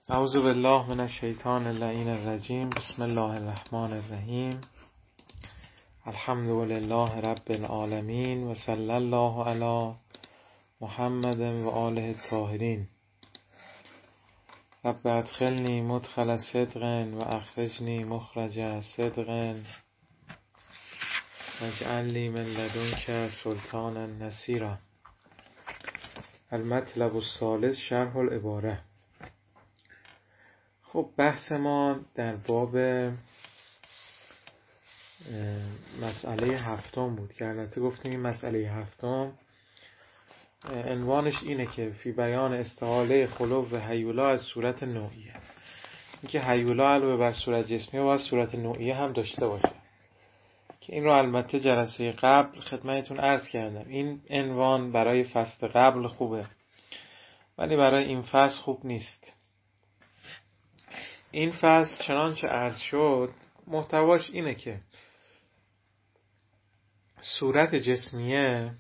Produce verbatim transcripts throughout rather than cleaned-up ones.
اعوذ بالله من الشیطان اللعین الرجیم. بسم الله الرحمن الرحیم. الحمد لله رب العالمین و صلی الله علی محمد و آله الطاهرین. رب ادخلنی مدخل صدق و اخرجنی مخرج صدق واجعل لی من لدنک سلطانا نصیرا. المطلب الثالث شرح العباره. خب بحث ما در باب مسئله هفتم بود که البته گفتیم این مسئله هفتم عنوانش اینه که فی بیان استحاله خلو و هیولا از صورت نوعیه. این که هیولا علاوه بر صورت جسمیه باید صورت نوعیه هم داشته باشه که این رو البته جلسه قبل خدمتتون عرض کردم. این عنوان برای فصل قبل خوبه ولی برای این فصل خوب نیست. این فصل چنانچه عرض شد محتواش اینه که صورت جسمیه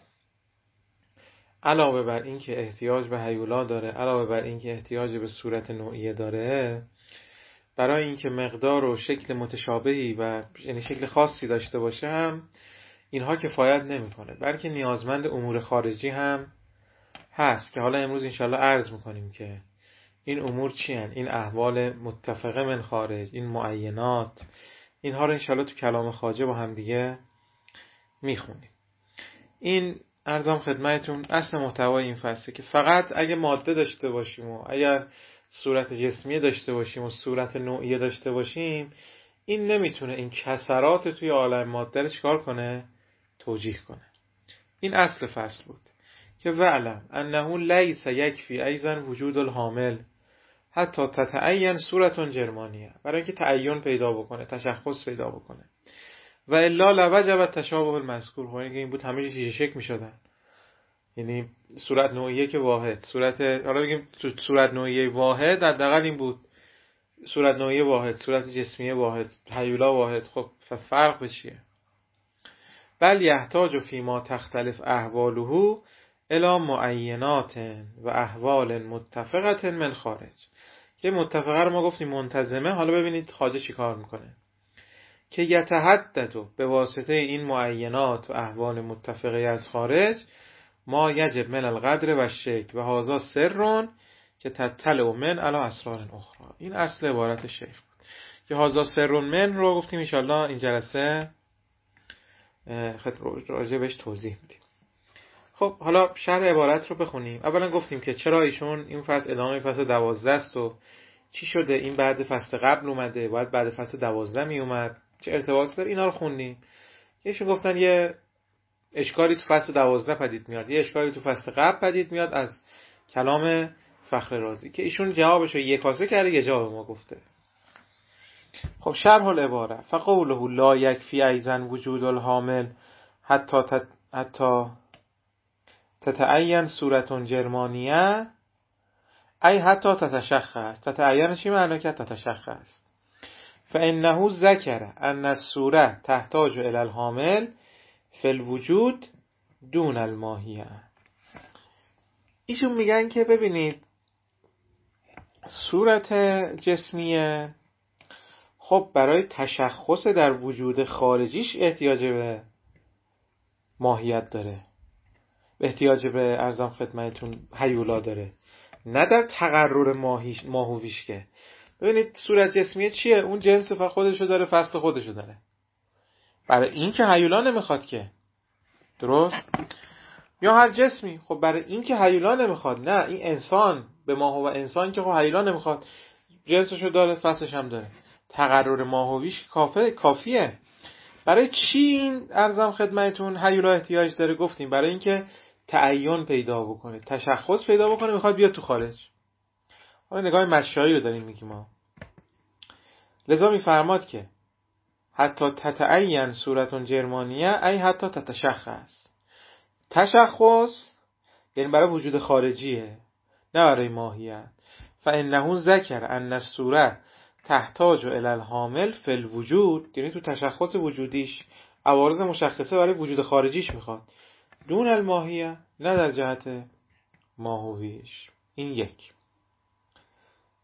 علاوه بر این که احتیاج به هیولا داره، علاوه بر این که احتیاج به صورت نوعیه داره، برای اینکه مقدار و شکل متشابهی و یعنی شکل خاصی داشته باشه هم اینها کفایت نمیکنه، بلکه نیازمند امور خارجی هم هست که حالا امروز انشالله عرض میکنیم که این امور چی هن؟ این احوال متفقه من خارج، این معینات، اینها رو انشالله تو کلام خواجه با هم دیگه میخونیم. این عرضم خدمتتون اصل محتوای این فصله که فقط اگه ماده داشته باشیم و اگر صورت جسمیه داشته باشیم و صورت نوعیه داشته باشیم، این نمیتونه این کسرات توی عالم ماده رو چکار کنه؟ توجیه کنه. این اصل فصل بود که وعلم انه لیس یکفی ایضا وجود الحامل حتی تتعین صورت جرمانیه، برای اینکه تعین پیدا بکنه، تشخص پیدا بکنه. و الا لوجب تشابه المذکور، خب این بود همه چیز شک میشدن. یعنی صورت نوعیه که واحد، صورت حالا بگیم صورت نوعیه واحد حداقل این بود، صورت نوعیه واحد، صورت جسمیه واحد، هیولا واحد. خب فرق به چیه؟ بل یحتاج فیما تختلف احواله الی معینات و احوال متفقه من خارج. که متفقه رو ما گفتیم منتظمه. حالا ببینید خواجه چی کار میکنه که یتحدد به واسطه این معینات و احوال متفقه از خارج ما یجب من القدر و شکل و هذا سرون که تطلع من علی اسرار اخرى. این اصل عبارت شیخ بود که هذا سرون من رو گفتیم انشالله این جلسه خد راجع بهش توضیح میدیم. خب حالا شرح عبارت رو بخونیم. اولا گفتیم که چرا ایشون این فصل ادامه فصل دوازده است و چی شده این بعد فصل قبل اومده، باید بعد فصل دوازده می اومد، چه ارتباطی داره، اینا رو خوندیم. ایشون گفتن یه اشکالی تو فصل دوازده پدید میاد، یه اشکالی تو فصل قبل پدید میاد از کلام فخر رازی که ایشون جوابشو یکاسه کرده، یه جواب ما گفته. خب شرح العباره. فقوله لا یکفی ایضا وجود الحامل حتی تت... حتی تتعین صورت جرمانیه ای حتی تتشخص. تتعین چی معنی که تتشخص؟ فانه ذکر ان الصوره تحتاج الى الحامل فی الوجود دون الماهیه. ایشون میگن که ببینید صورت جسمیه خب برای تشخص در وجود خارجیش احتیاج به ماهیت داره، احتیاج به ارزم خدمتتون هیولا داره، نه در تقرر ماهیش ماهویش. که ببینید صورت جسمیه چیه؟ اون جنس خودشو داره، فصل خودشو داره. برای این که هیولا نمیخواد که، درست؟ یا هر جسمی خب برای این که هیولا نمیخواد، نه این انسان به ماهو و انسان که خب هیولا نمیخواد، جنسشو داره، فصلش هم داره، تقرر ماهویش کافیه کافیه. برای چی این ارزم خدمتتون هیولا احتیاج داره؟ گفتیم برای اینکه تعین پیدا بکنه، تشخص پیدا بکنه، میخواد بیاد تو خارج. حالا نگاه مشایی رو داریم میگیم ما. لذا میفرماد که حتی تتعین صورت جرمانیه ای حتی تتشخص. تشخص یعنی برای وجود خارجیه، نه برای ماهیت. فانه ذکر ان الصوره تحتاج الی الحامل فی الوجود، یعنی تو تشخص وجودیش عوارض مشخصه برای وجود خارجیش میخواد، دون الماهیه، نه در جهت ماهویش. این یک.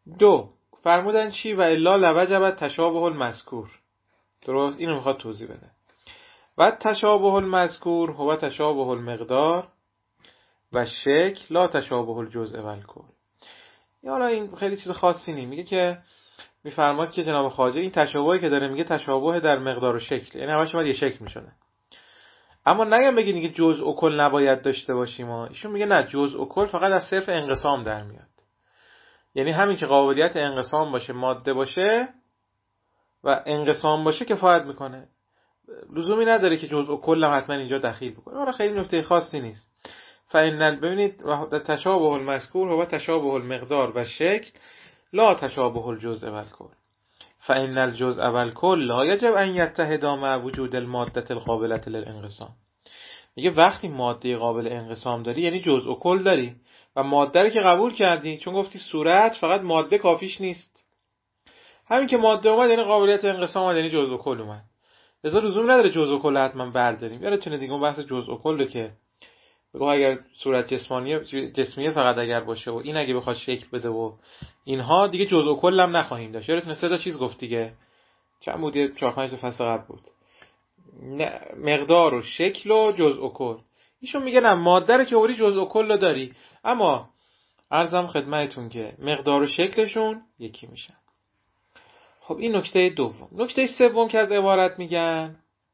دو، فرمودن چی؟ و الا لوجب تشابه المذکور. درست، اینو میخواد توضیح بده. و تشابه المذکور هو تشابه المقدار و شکل لا تشابه الجزء و الکل. حالا این خیلی چیز خاصی نیم. میگه که میفرماد که جناب خواجه این تشابهی که داره میگه تشابه در مقدار و شکل، یعنی همش باید یه شکل میشونه. اما نگم بگید دیگه جزء و کل نباید داشته باشیم. ایشون میگه نه، جزء و کل فقط از صرف انقسام در میاد. یعنی همین که قابلیت انقسام باشه، ماده باشه و انقسام باشه کفایت میکنه. لزومی نداره که جزء و کل هم حتما اینجا دخیل بکنه. حالا خیلی نکته خاصی نیست. فإن ببینید تشابه المذکور هو تشابه المقدار و شکل لا تشابه الجزء و الکل. فإن الجزء و الکل لا یجب ان یتحدا مع وجود الماده القابله للانقسام. میگه وقتی ماده قابل انقسام داری یعنی جزء و کل داری و ماده رو که قبول کردی، چون گفتی صورت فقط ماده کافیش نیست. همین که ماده اومد یعنی قابلیت انقسام اومد، یعنی جزء و کل اومد. لذا لزوم نداره جزء و کل حتما برداریم. یادتونه دیگه اون بحث جزء و کله که بگو اگر صورت جسمانی جسمیه فقط اگر باشه و این اگه بخواد شکل بده و اینها، دیگه جزء و کل هم نخواهیم داشت. یادتونه سه تا چیز گفت دیگه. چند بود؟ یه چهار پنج تا فصل قبل بود. مقدار و شکل و جزء و کل. ایشون میگه نه، ماده رو که اوری جزء و کل داری، اما عرضم خدمتتون که مقدار و شکلشون یکی میشن. خب این نکته دوم. نکته سوم که از عبارت میگن،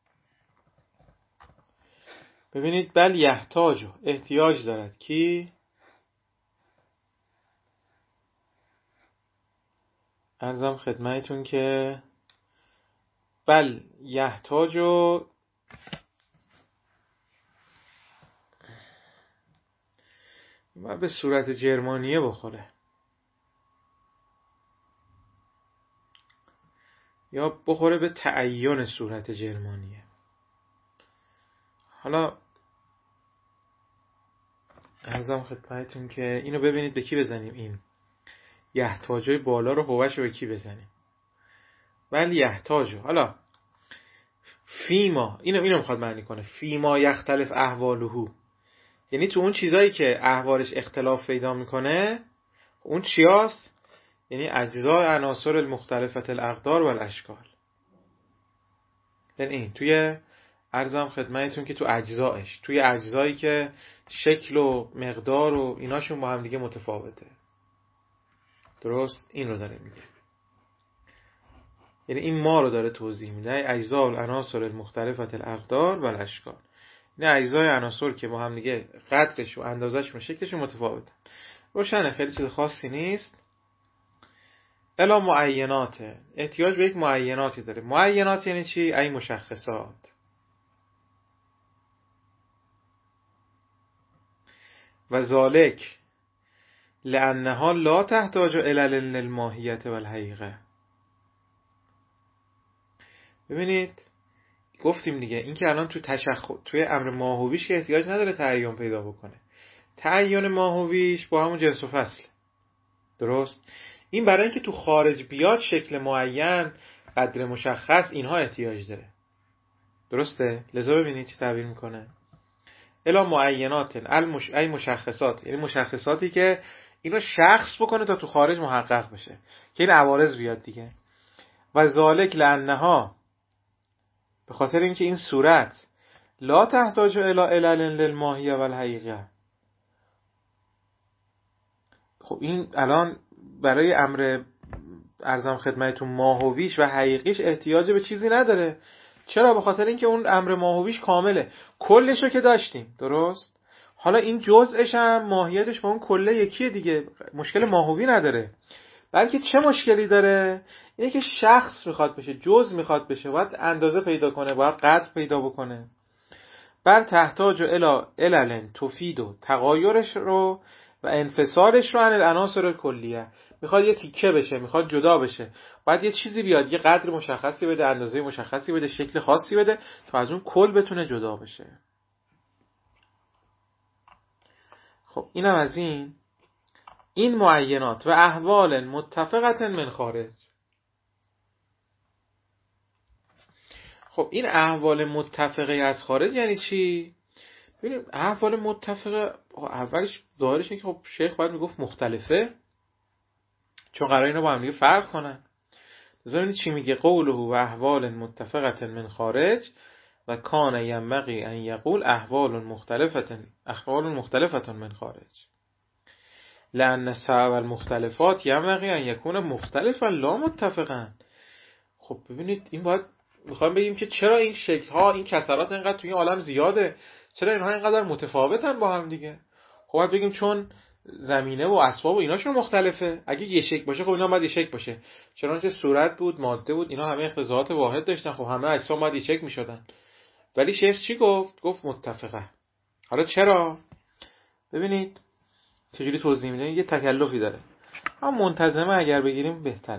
ببینید بل یحتاج، احتیاج دارد کی؟ عرضم خدمتتون که بل یحتاج و به صورت جرمانیه بخوره یا بخوره به تعین صورت جرمانیه. حالا عرضم خدمتتون که اینو ببینید به کی بزنیم. این یحتاجای بالا رو هوش رو به کی بزنیم؟ ولی یحتاجو. حالا فیما، اینو اینو میخواد معنی کنه. فیما یختلف احوالهو، یعنی تو اون چیزایی که احوالش اختلاف پیدا میکنه، اون چیاست؟ یعنی اجزای عناصر المختلفت الاقدار و الاشکال. یعنی این توی عرضم خدمتتون که تو اجزایش، توی اجزایی که شکل و مقدار و ایناشون با هم دیگه متفاوته. درست، این رو داره میگه. یعنی این ما رو داره توضیح میده، اجزاء العناصر المختلفت الاقدار و الاشکال. این اجزای عناصر که با هم دیگه قدرش و اندازش و شکلش متفاوتن. روشنه، خیلی چیز خاصی نیست. الا معیناته، احتیاج به یک معیناتی داره. معینات یعنی چی؟ ای مشخصات. و ذالک لانها لا تحتاج الى الماهیت و الحقیقه. ببینید گفتیم دیگه، این که الان تو تشخص توی امر ماهویش که احتیاج نداره تعین پیدا بکنه. تعین ماهویش با همون جنس و فصل. درست؟ این برای اینکه تو خارج بیاد شکل معین، قدر مشخص، اینها احتیاج داره. درسته؟ لذا ببینید چی تعبیر میکنه. الا معینات المش... ای مشخصات، یعنی مشخصاتی که اینو شخص بکنه تا تو خارج محقق بشه که این عوارض بیاد دیگه. و ذالک لانها، به خاطر اینکه این صورت لا تحتاج الی علل للماهیه و الحقیقه. خب این الان برای امر ارزم خدمتتون ماهویش و حقیقیش احتیاج به چیزی نداره. چرا؟ به خاطر اینکه اون امر ماهویش کامله، کلشو که داشتیم. درست؟ حالا این جزءش هم ماهیتش با اون کله یکیه دیگه، مشکل ماهوی نداره. بلکه چه مشکلی داره؟ اینه که شخص میخواد بشه، جزء میخواد بشه، باید اندازه پیدا کنه، باید قدر پیدا بکنه. بر تحتاج الی علل تفید و تغایرش رو و انفصالش رو عن العناصر کلیه. میخواد یه تیکه بشه، میخواد جدا بشه، باید یه چیزی بیاد، یه قدر مشخصی بده، اندازه مشخصی بده، شکل خاصی بده تا از اون کل بتونه جدا بشه. خب اینم از این این معینات و احوال متفقت من خارج. خب این احوال متفقه از خارج یعنی چی؟ ببینیم احوال متفقه اولش ظاهرش اینه که خب شیخ باید میگفت مختلفه. چون قرار اینا با هم دیگه فرق کنن. ببینید چی میگه: قوله و احوال متفقه من خارج و کان ینبغی ان یقول احوال مختلفه احوال مختلفه من خارج لأن السبب المختلفات ینبغی ان یکون مختلفا لا متفقا. خب ببینید این باید میخوایم بگیم که چرا این شکل ها، این کسرات اینقدر توی این عالم زیاده، چرا اینها اینقدر متفاوتن با هم دیگه؟ خب باید بگیم چون زمینه و اسباب و ایناشون مختلفه. اگه یه شکل باشه خب اینا باید یه شکل باشه، چنانچه صورت بود، ماده بود، اینا همه اختصاصات واحد داشتن، خب همه اجسام باید یه شکل میشدن. ولی شیخ چی گفت؟ گفت متفقه. حالا چرا؟ ببینید چجوری توضیح میده. یه تکلفی داره، هم منتظمه اگر بگیریم بهتره.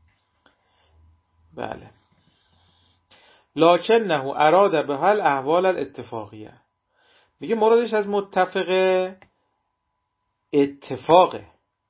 بله. لکنه اراد به حل احوال الاتفاقیه. میگه مرادش از متفقه اتفاقه.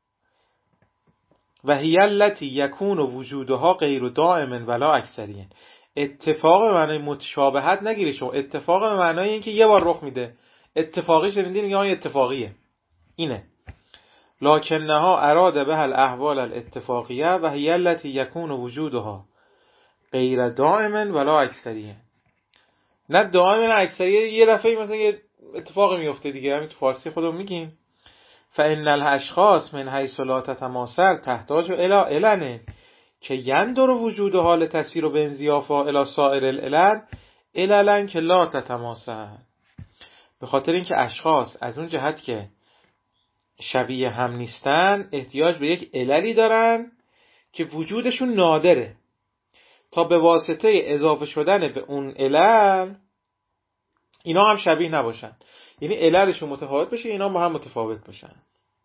و هی التی یکون وجودها غیر دائم ولا اکثرین. اتفاق به معنای متشابهت نگیری شما، اتفاق به معنای اینکه یه بار رخ میده. اتفاقی شنیدین میگه آن اتفاقیه. اینه لکنها اراد به حل احوال الاتفاقیه و هی التی یکون وجودها غیر دائم ولا اکثریه. نه دائم نه اکثریه، یه دفعه مثلا یه اتفاقی میفته دیگه. همین تو فارسی خودمون میگیم فان الاشخاص من حیث لا تتماثل تحتاج الی علن که یندر وجود حال تسیر و بنزیافا الی سایر العلل عللا که لا تتماثل. به خاطر اینکه اشخاص از اون جهت که شبیه هم نیستن احتیاج به یک عللی دارن که وجودشون نادره تا به واسطه اضافه شدن به اون علل اینا هم شبیه نباشن، یعنی عللشون متفاوت بشه، اینا با هم متفاوت باشن.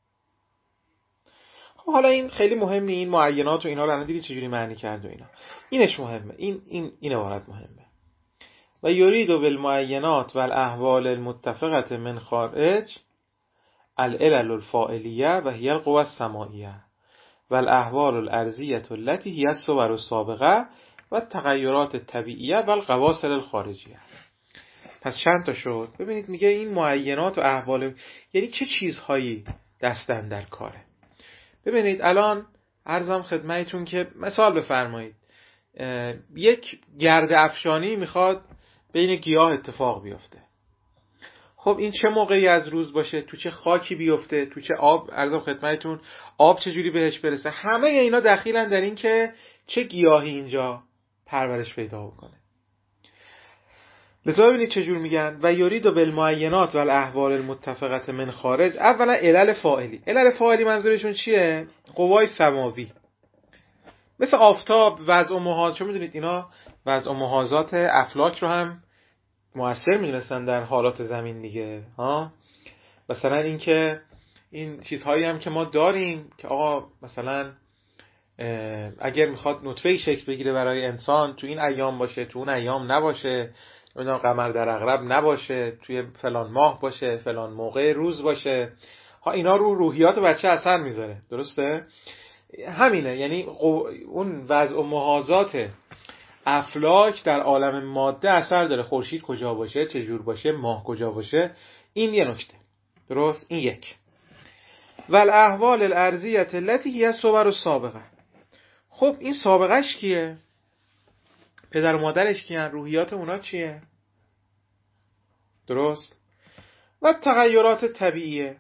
خب حالا این خیلی مهمه، این معینات و اینا رو الان دیدی چجوری معنی کرد و اینا، اینش مهمه، این این این عبارت مهمه. و یرید بالمعینات و الاحوال المتفقه من خارج العلل الفاعلیه و هی القوى السماعیه و الاحوال الارضیه التي هي الصور السابقه و التغیرات الطبیعیه و القواصل الخارجیه. پس چند تا شد؟ ببینید میگه این معینات و احوال یعنی چه چیزهایی دستن در کاره. ببینید الان عرضم خدمتتون که مثال بفرمایید یک گرد افشانی میخواد بین گیاه اتفاق بیفته. خب این چه موقعی از روز باشه، تو چه خاکی بیفته، تو چه آب، عرضم خدمتتون آب چجوری بهش برسه، همه اینا دخیلن در این که چه گیاهی اینجا پرورش پیدا بکنه. لذا ببینید چجور میگن و یرید بالمعینات و الاحوال المتفقه من خارج. اولا علل فاعلی. علل فاعلی منظورشون چیه؟ قوای سماوی مثل آفتاب، وضع و محاذ. چون میدونید اینا وضع و محاذات افلاک رو هم مؤثر میدونستن در حالات زمین دیگه ها. مثلا اینکه این چیزهایی هم که ما داریم که آقا مثلا اگر میخواد نطفه‌ای شکل بگیره برای انسان تو این ایام باشه، تو اون ایام نباشه، نمیدونم قمر در عقرب نباشه، توی فلان ماه باشه، فلان موقع روز باشه، ها اینا رو روحیات بچه اثر میذاره. درسته؟ همینه، یعنی اون وضع و محاذات افلاک در عالم ماده اثر داره. خورشید کجا باشه، چه جور باشه، ماه کجا باشه، این یه نکته. درست؟ این یک. و الاحوال الارضیه التي هي الصور السابقه. خب این سابقش کیه؟ پدر و مادرش کیان؟ روحیات اونا چیه؟ درست؟ و تغیرات طبیعیه.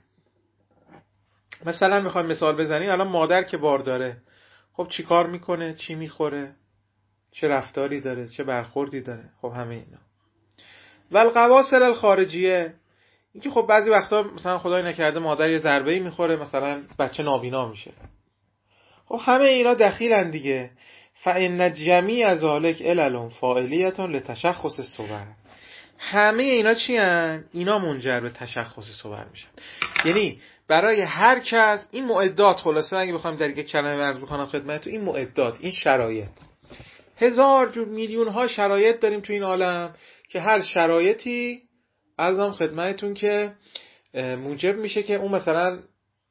مثلا میخوایم مثال بزنیم، الان مادر که بار داره خب چی کار میکنه، چی میخوره، چه رفتاری داره، چه برخوردی داره، خب همه اینا. و القواصل الخارجیه، اینکه خب بعضی وقتا مثلا خدای نکرده مادر یه ضربه‌ای میخوره، مثلا بچه نابینا میشه. خب همه اینا دخیلن دیگه. فإن جمیع ذلک علل فاعلیه لتشخص الصور. همه اینا چی هن؟ اینا منجر به تشخص صور میشن. یعنی برای هر کس این معدات، خلاصه اگه بخوایم در یک کلمه عرض بکنم خدمتتون، این معدات، این شرایط، هزار جور میلیون ها شرایط داریم تو این عالم که هر شرایطی عرضم خدمتتون که موجب میشه که اون مثلا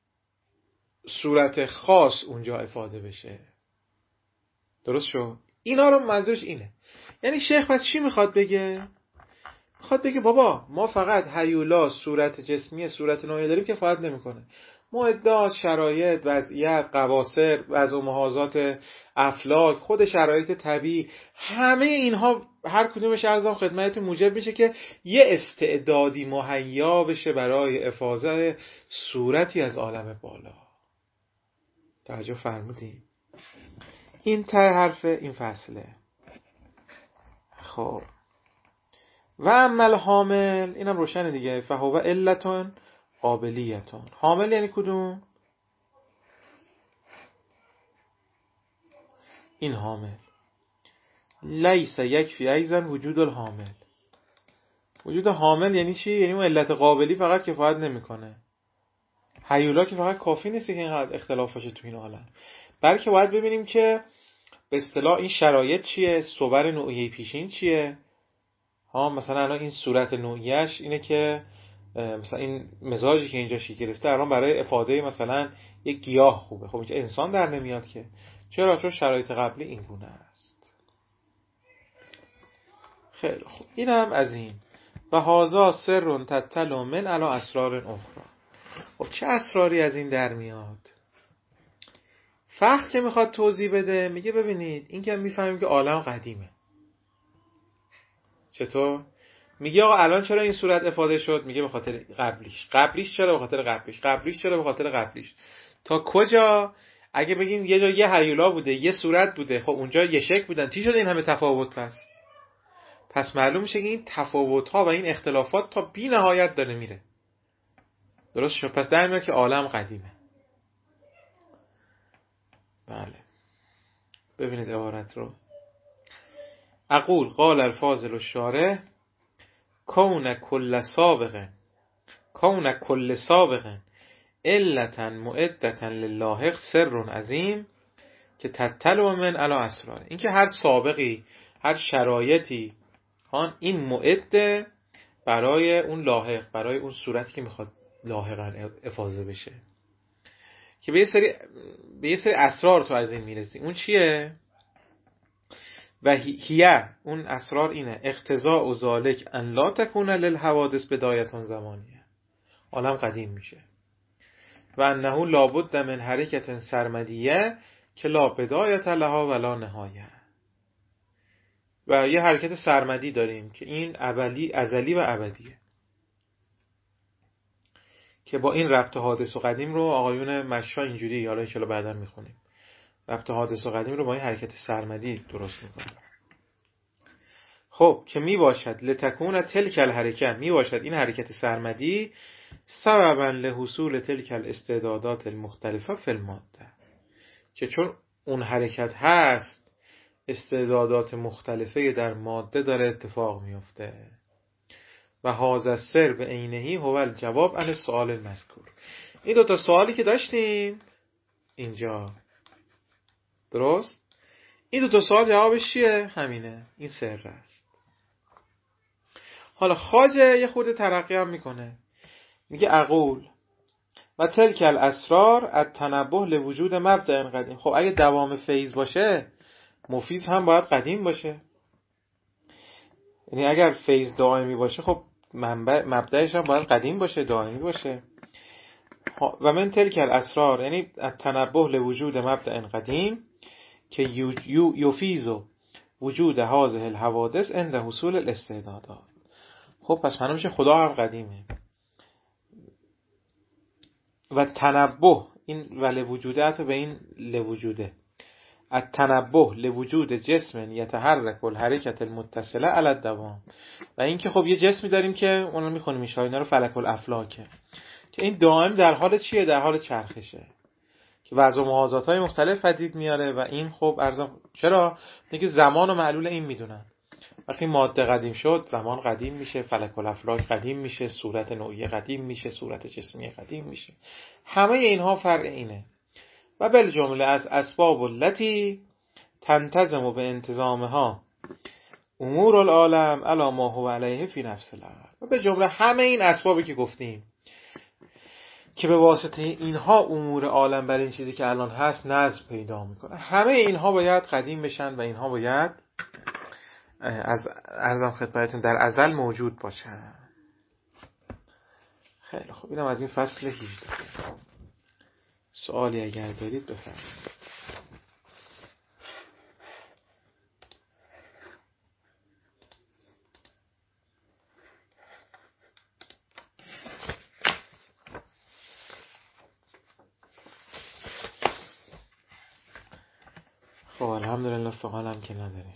صورت خاص اونجا افاده بشه. درست شد؟ اینا رو منظورش اینه. یعنی شیخ پس چی میخواد بگه؟ میخواد بگه بابا ما فقط هیولا صورت جسمی صورت نوعی داریم که فایده نمیکنه. معدات، شرایط، وضعیت، قواصر، وضع و محاذات افلاک، خود شرایط طبیعی، همه اینها هر کدومش عرضم خدمتتون موجب میشه که یه استعدادی مهیا بشه برای افاضه صورتی از عالم بالا. توجه فرمودین؟ این ته حرف این فصله. خب و عمل حامل، اینم روشنه دیگه، فهو علتون قابلیتون. حامل یعنی کدوم؟ این حامل. لیس یکفی ایضا وجود الحامل. وجود حامل یعنی چی؟ یعنی اون علت قابلی فقط کفایت نمیکنه. هیولا که فقط کافی نیست که اینقدر اختلاف باشه تو این عالم، بلکه باید ببینیم که به اصطلاح این شرایط چیه، صور نوعیه پیشین چیه. ها مثلا الان این صورت نوعیه‌اش اینه که مثلا این مزاجی که اینجا شکل گرفته الان برای افاده مثلا یک گیاه خوبه، خب اینجا انسان در نمیاد که. چرا؟ چون شرایط قبلی این گونه است. خیلی خوب، این هم از این. و هازا سر تتل من علی اسرار اخرى. خب چه اسراری از این در میاد؟ فقه که میخواد توضیح بده میگه ببینید این که میفهمیم که عالم قدیمه. چطور؟ میگه آقا الان چرا این صورت افاده شد؟ میگه به خاطر قبلیش. قبلیش چرا؟ به خاطر قبلیش. قبلیش چرا؟ به خاطر قبلیش. تا کجا؟ اگه بگیم یه جا یه هیولا بوده، یه صورت بوده، خب اونجا یه شکل بودن، چی شده این همه تفاوت پس؟ پس معلوم میشه که این تفاوت ها و این اختلافات تا بی نهایت داره میره. درست شد؟ پس در میاد که عالم قدیمه. بله. ببینید عبارت رو. اقول قال الفاضل الشارح کون کل سابق کون کل سابق علتا معدتا للاحق سر عظیم که تتلو من علی اسرار. این که هر سابقی، هر شرایطی آن این معد برای اون لاحق، برای اون صورتی که میخواد لاحقا افاضه بشه، که به یه سری به یه سری اسرار تو از این میرسی. اون چیه؟ و هیه، اون اسرار اینه اقتضاء و ذالک ان لا تکون للحوادث بدایتون زمانیه. عالم قدیم میشه. و انه لابد من حرکت سرمدیه که لا بدایت لها ولا نهایه. و یه حرکت سرمدی داریم که این ابدی، ازلی و ابدیه، که با این ربط حادث و قدیم رو آقایون مشا اینجوری، حالا ان شاء الله بعدا میخونیم، ربط حادث و قدیم رو با این حرکت سرمدی درست میکنیم. خب که می باشد لتکون تلک الحرکه، می باشد این حرکت سرمدی سببا لحصول تلک الاستعدادات المختلفه فی الماده، که چون اون حرکت هست استعدادات مختلفه در ماده داره اتفاق میفته. و هذا السر به عینه هو الجواب عن السؤال المذکور. این دو تا سوالی که داشتیم اینجا، درست؟ این دو تا سوال جوابش چیه؟ همینه، این سر است. حالا خواجه یه خورده ترقی هم میکنه، میگه اقول و تلک الاسرار التنبه لوجود مبدأ قدیم. خب اگه دوام فیض باشه مفیض هم باید قدیم باشه. یعنی اگر فیض دائمی باشه خب منبع مبدأش هم باید قدیم باشه، دائمی باشه. و من تلک الاسرار یعنی التنبه لوجود مبدأ قدیم که یفیض وجود هذه الحوادث عند حصول الاستعدادات. خب پس معلوم میشه خدا هم قدیمه. و تنبه، این ول وجوده به این لوجوده، التنبه لوجود جسم یتحرک الحرکت المتصله علی الدوام. و این که خب یه جسمی داریم که اون رو میخونیم میشه، اینا رو فلک الافلاکه، که این دائم در حال چیه؟ در حال چرخشه، که وضع و محاذات های مختلف پدید میاره. و این خب ارزم چرا؟ میگه زمان و معلول این میدونن. وقتی ماده قدیم شد زمان قدیم میشه، فلک الافلاک قدیم میشه، صورت نوعی قدیم میشه، صورت جسمی قدیم میشه. همه اینها فرع اینه. و بل جمله از اسباب التي تنتظم به انتظامها امور العالم علی ما هو علیه فی نفس الارض. و به جمله همه این اسبابی که گفتیم که به واسطه اینها امور عالم بر این چیزی که الان هست نظم پیدا میکنه، همه اینها باید قدیم بشن و اینها باید از ارزم خدمتتون در ازل موجود باشن. خیلی خوب، اینم از این فصل هجده. سوالی اگر دارید بفرمایید. خب الحمدلله سوالم که نداریم.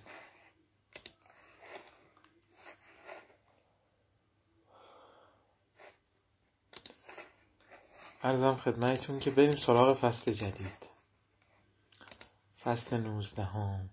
عرضم خدمتتون که بریم سراغ فصل جدید، فصل نوزدهم.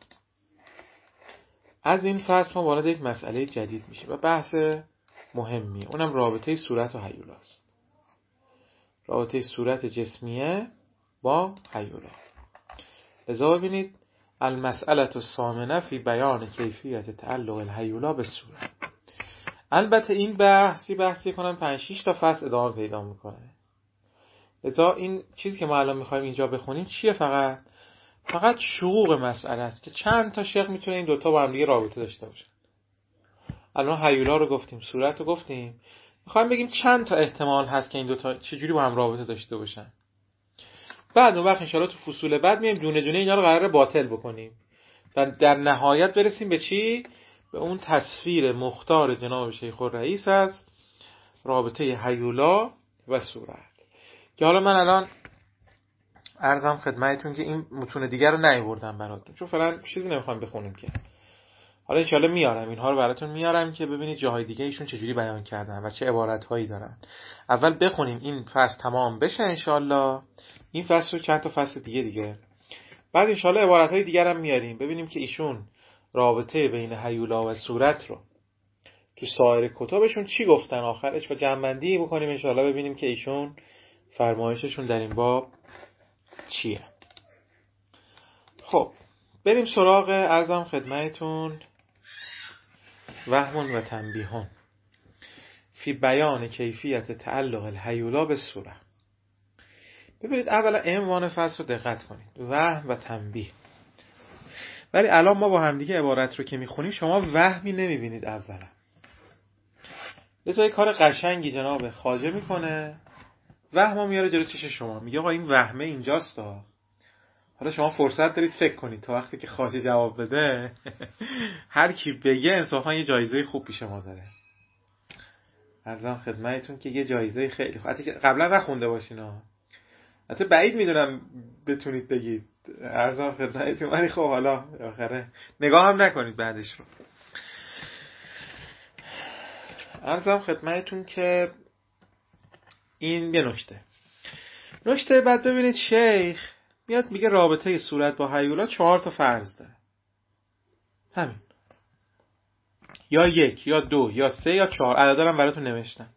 از این فصل ما وارد یک مسئله جدید میشه و بحث مهمی، اونم رابطه صورت و هیولاست. رابطه صورت جسمیه با هیولا. لذا ببینید المسئله الثامنه فی بیان کیفیت تعلق الهیولا به صورت. البته این بحثی بحثی کنم پنج شش تا فصل ادامه پیدا میکنه. لذا این چیزی که ما الان میخوایم اینجا بخونیم چیه؟ فقط فقط شقوق مسئله است که چند تا شق میتونه این دوتا با هم دیگه رابطه داشته باشه. الان هیولا رو گفتیم، صورت رو گفتیم، میخوایم بگیم چند تا احتمال هست که این دوتا چجوری با هم رابطه داشته باشن. بعد اون وقت انشاءالله تو فصول بعد میایم دونه دونه اینا رو قراره باطل بکنیم و در نهایت برسیم به چی؟ به اون تصویر مختار جناب شیخ الرئیس از رابطه هیولا و صورت. که حالا من الان عرضم خدمتتون که این متون دیگر رو نیاوردم براتون چون فعلا چیزی نمیخوام بخونیم که. حالا ان شاءالله میارم اینها رو براتون، میارم که ببینید جاهای دیگه ایشون چجوری بیان کردن و چه عبارت‌هایی دارن. اول بخونیم این فصل تمام بشه ان شاءالله. این فصل رو چند تا فصل دیگه دیگه. بعد ان شاءالله عبارت‌های دیگر هم میاریم ببینیم که ایشون رابطه بین هیولا و صورت رو تو سایر کتابشون چی گفتن آخرش و جمع‌بندی بکنیم ان شاءالله ببینیم که ایشون فرمایششون در این باب چیه. خب بریم سراغ عرضم خدمتتون وهم و تنبیهون فی بیان کیفیت تعلق الهیولا به صورت. ببینید اولا عنوان فصل رو دقت کنید، وهم و تنبیه. ولی الان ما با همدیگه عبارت رو که میخونیم شما وهمی نمیبینید اولا. لذا یک کار قشنگی جناب خواجه میکنه، وهمو میاره جلو چش شما، میگه آقا این وهمه اینجاست ها. حالا شما فرصت دارید فکر کنید تا وقتی که خواجه جواب بده هر کی بگه انصافا یه جایزه خوب پیش ما داره. عرضم خدمتتون که یه جایزه خیلی خوب، حتی که قبلا نخونده باشین ها، حتی بعید میدونم بتونید بگید. عرضم خدمتتون ولی خب حالا آخره نگاه هم نکنید بعدش رو. عرضم خدمتتون که این یه نکته. نکته بعد ببینید شیخ میاد میگه رابطه صورت با هیولا چهار تا فرض داره. همین. یا یک یا دو یا سه یا چهار، عددارم براتون نوشتم.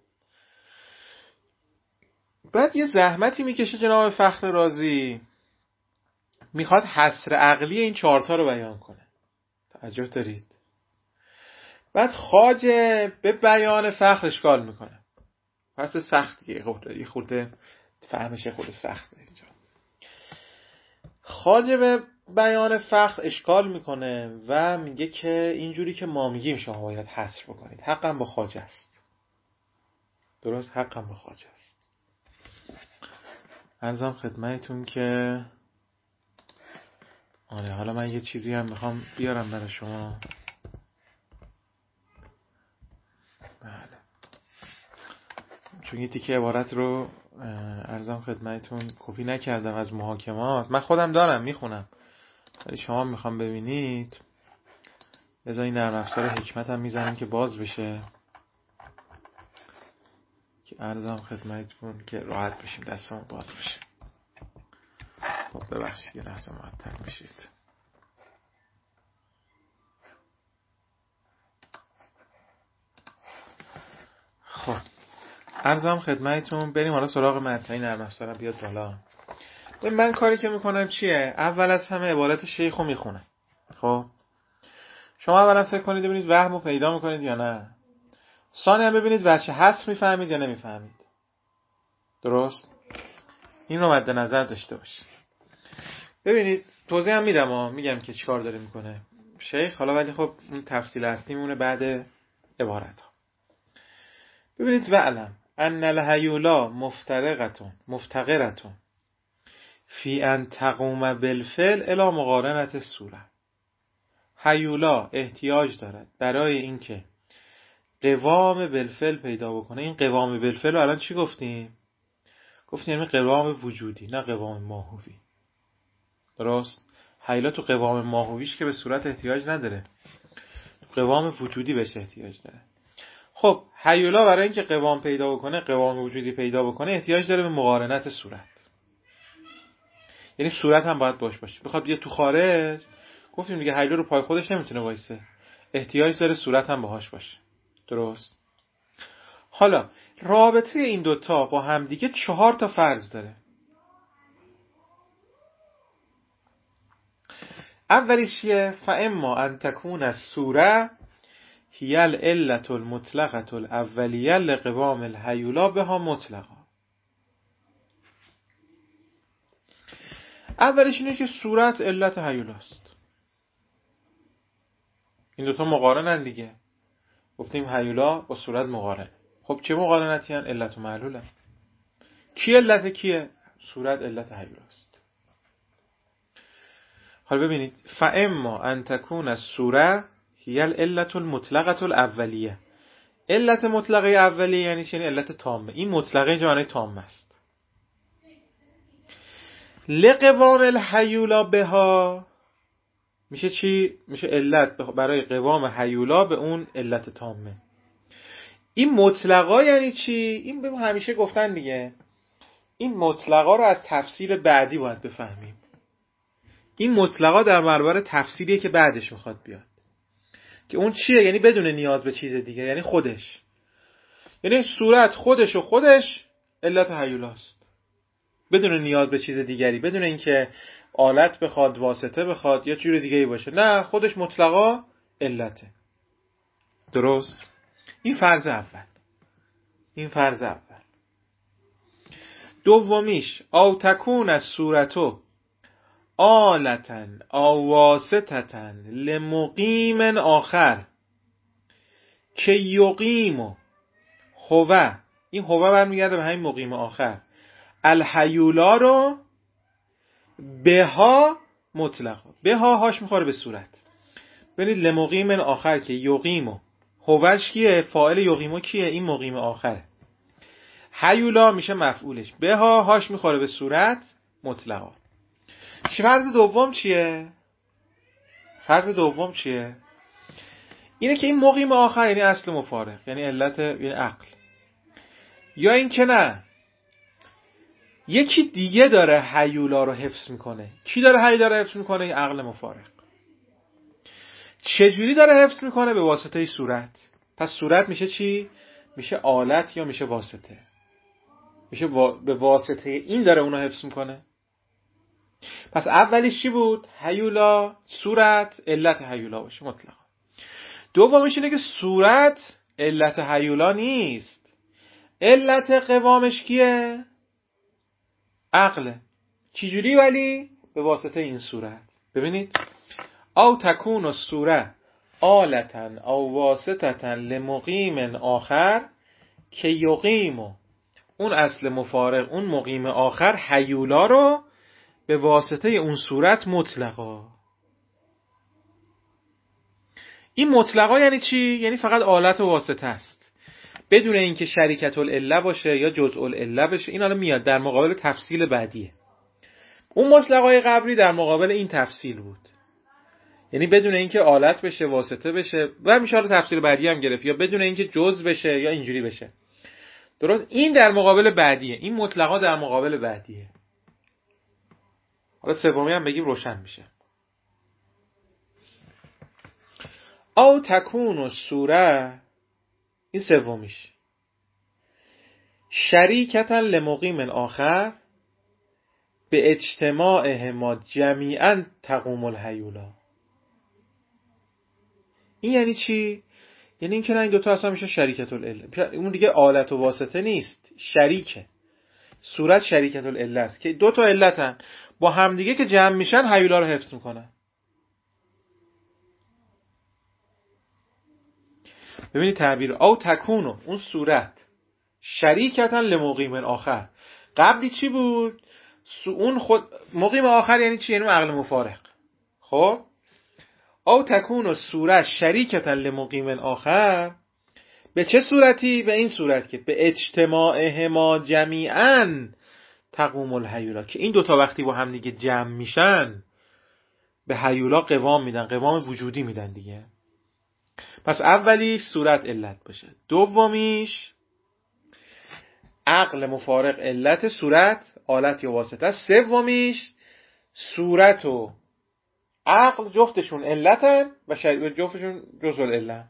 بعد یه زحمتی میکشه جناب فخر رازی، میخواد حصر عقلی این چهار تا رو بیان کنه. توجه دارید؟ بعد خواجه به بیان فخر اشکال میکنه. پس سختیه خورده، یه خورده فهمش خورده سخته اینجا. خواجه به بیان فخر اشکال میکنه و میگه که اینجوری که ما میگیم شما باید حصر بکنید. حقم با خواجه است. درست، حقم با خواجه است. عرضم خدمتتون که آره حالا من یه چیزی هم میخوام بیارم برای شما. بله. چون یه تیکه عبارت رو عرضم خدمتتون کپی نکردم از محاکمات. من خودم دارم میخونم ولی شما میخوام ببینید. لذا این نرم افزار حکمت هم میزنم که باز بشه که عرضم خدمتتون که راحت بشیم دستمون باز بشه. خب ببخشید یه لحظه معطل میشید. خب عرضم خدمتتون بریم حالا سراغ متن نرم افزارم بیاد بالا. من کاری که میکنم چیه؟ اول از همه عبارت شیخ رو میخونم. خب شما اولا فکر کنید ببینید وهم رو پیدا میکنید یا نه. ثانی هم ببینید بچه حصر میفهمید یا نمیفهمید. درست؟ این رو مد نظر داشته باشید. ببینید توضیح هم میدم ها، میگم که چیکار داره میکنه شیخ حالا، ولی خب اون تفصیل اصلی میمونه بعد عبارت ها. ببینید وعلم ان الهیولا مفترقتون مفتقرتون فی ان تقوم بالفعل الی مقارنت الصورت. هیولا احتیاج دارد برای اینکه قوام بالفعل پیدا بکنه. این قوام بالفعل رو الان چی گفتیم؟ گفتیم یعنی قوام وجودی، نه قوام ماهوی. درست؟ هیولا تو قوام ماهویش که به صورت احتیاج نداره، تو قوام وجودی بهش احتیاج داره. خب هیولا برای اینکه قوام پیدا بکنه، قوام وجودی پیدا بکنه، احتیاج داره به مقارنت صورت. یعنی صورت هم باید باش باشه. بخواد بیاد تو خارج، گفتیم دیگه هیولا رو پای خودش نمیتونه وایسه، احتیاج داره صورت هم باهاش باشه. درست؟ حالا رابطه این دوتا با هم دیگه چهار تا فرض داره. اولیش چیه؟ فاما ان تکون الصوره هی العلة المطلقة الاولیه لقوام الهیولا بها مطلقا. اولش اینه که صورت علت هیولاست. این دوتا مقارنن دیگه. گفتیم هیولا با صورت مقارنه. خب چه مقارنتی هن؟ علت و معلوله. کی علت کیه؟ صورت علت هیولاست. حالا ببینید فاما ان تکون الصوره هی العلة المطلقة الاولیه. علت مطلقه اولیه یعنی چی؟ یعنی علت تامه. این مطلقه جانه تامه است. لقوام الهیولا بها میشه چی؟ میشه علت برای قوام هیولا به اون علت تامه. این مطلقا یعنی چی؟ این به همیشه گفتن دیگه. این مطلقا رو از تفصیل بعدی باید بفهمیم. این مطلقا در برابر تفصیلیه که بعدش میخواد بیاد. که اون چیه؟ یعنی بدون نیاز به چیز دیگه، یعنی خودش. یعنی صورت خودش و خودش علت هیولاست. بدون نیاز به چیز دیگری، بدون اینکه آلت بخواد، واسطه بخواد یا چیز دیگه‌ای باشه. نه، خودش مطلقا علته. درست؟ این فرض اول. این فرض اول. دومیش او تکون از صورتو آلتن او واسطتن لمقیم آخر که یقیم هو. این هو برمیگرده به همین مقیم آخر. الهیولا رو بها مطلقا. بها هاش میخوره به صورت. ببینید لمقیم آخر که یقیم هوش کیه؟ فاعل یقیمو کیه؟ این مقیم آخره. هیولا میشه مفعولش. بها هاش میخوره به صورت مطلقا. فرض دوم چیه؟ فرض دوم چیه؟ اینه که این مقیم آخر یعنی اصل مفارق، یعنی علت، یعنی عقل. یا این که نه، یکی دیگه داره هیولا رو حفظ میکنه. کی داره هیولا رو حفظ میکنه؟ این عقل مفارق. چجوری داره حفظ میکنه؟ به واسطه صورت. پس صورت میشه چی؟ میشه آلت یا میشه واسطه. میشه وا... به واسطه این داره اونو حفظ میکنه. پس اولیش چی بود؟ هیولا، صورت علت هیولا باشه مطلقا. دومیش اینه که صورت علت هیولا نیست. علت قوامش کیه؟ عقله. چجوری ولی؟ به واسطه این صورت. ببینید او تکون الصوره آلتن او واسطتن لمقیم آخر که یقیم، اون اصل مفارق، اون مقیم آخر هیولا رو به واسطه اون صورت مطلقا. این مطلقا یعنی چی؟ یعنی فقط آلت و واسطه است، بدون اینکه شریکت العله باشه یا جزء العله باشه. این حالا میاد در مقابل تفصیل بعدیه. اون مطلقای قبلی در مقابل این تفصیل بود، یعنی بدون اینکه آلت بشه، واسطه بشه، و میشه حالا تفصیل بعدی هم گرفت، یا بدون اینکه جزء بشه یا اینجوری بشه. درست؟ این در مقابل بعدیه. این مطلقا در مقابل بعدیه. حالا سومی هم بگیم روشن میشه. او تکون الصوره، این سومیش، شریکتن لمقیم آخر به اجتماعهما جمیعا تقوم الهیولا. این یعنی چی؟ یعنی این که نه، این دوتا اصلا میشه شریکت العله. اون دیگه آلت و واسطه نیست، شریکه. صورت شریکت العله است که دو تا علتن با همدیگه که جمع میشن هیولا رو حفظ میکنن. ببینید تعبیر او تکونو، اون صورت، شریکتن لمقیم آخر. قبلی چی بود؟ اون خود مقیم آخر یعنی چی؟ یعنی عقل مفارق. خب او تکون صورت شریکتا لمقیم آخر، به چه صورتی؟ به این صورت که به اجتماعهما جمیعا تقوم الهیولا، که این دوتا وقتی با هم دیگه جمع میشن به هیولا قوام میدن، قوام وجودی میدن دیگه. پس اولیش صورت علت باشه، دومیش عقل مفارق علت، صورت آلت یا واسطه، سومیش صورت و عقل جفتشون علتن و جفتشون جزء العلت.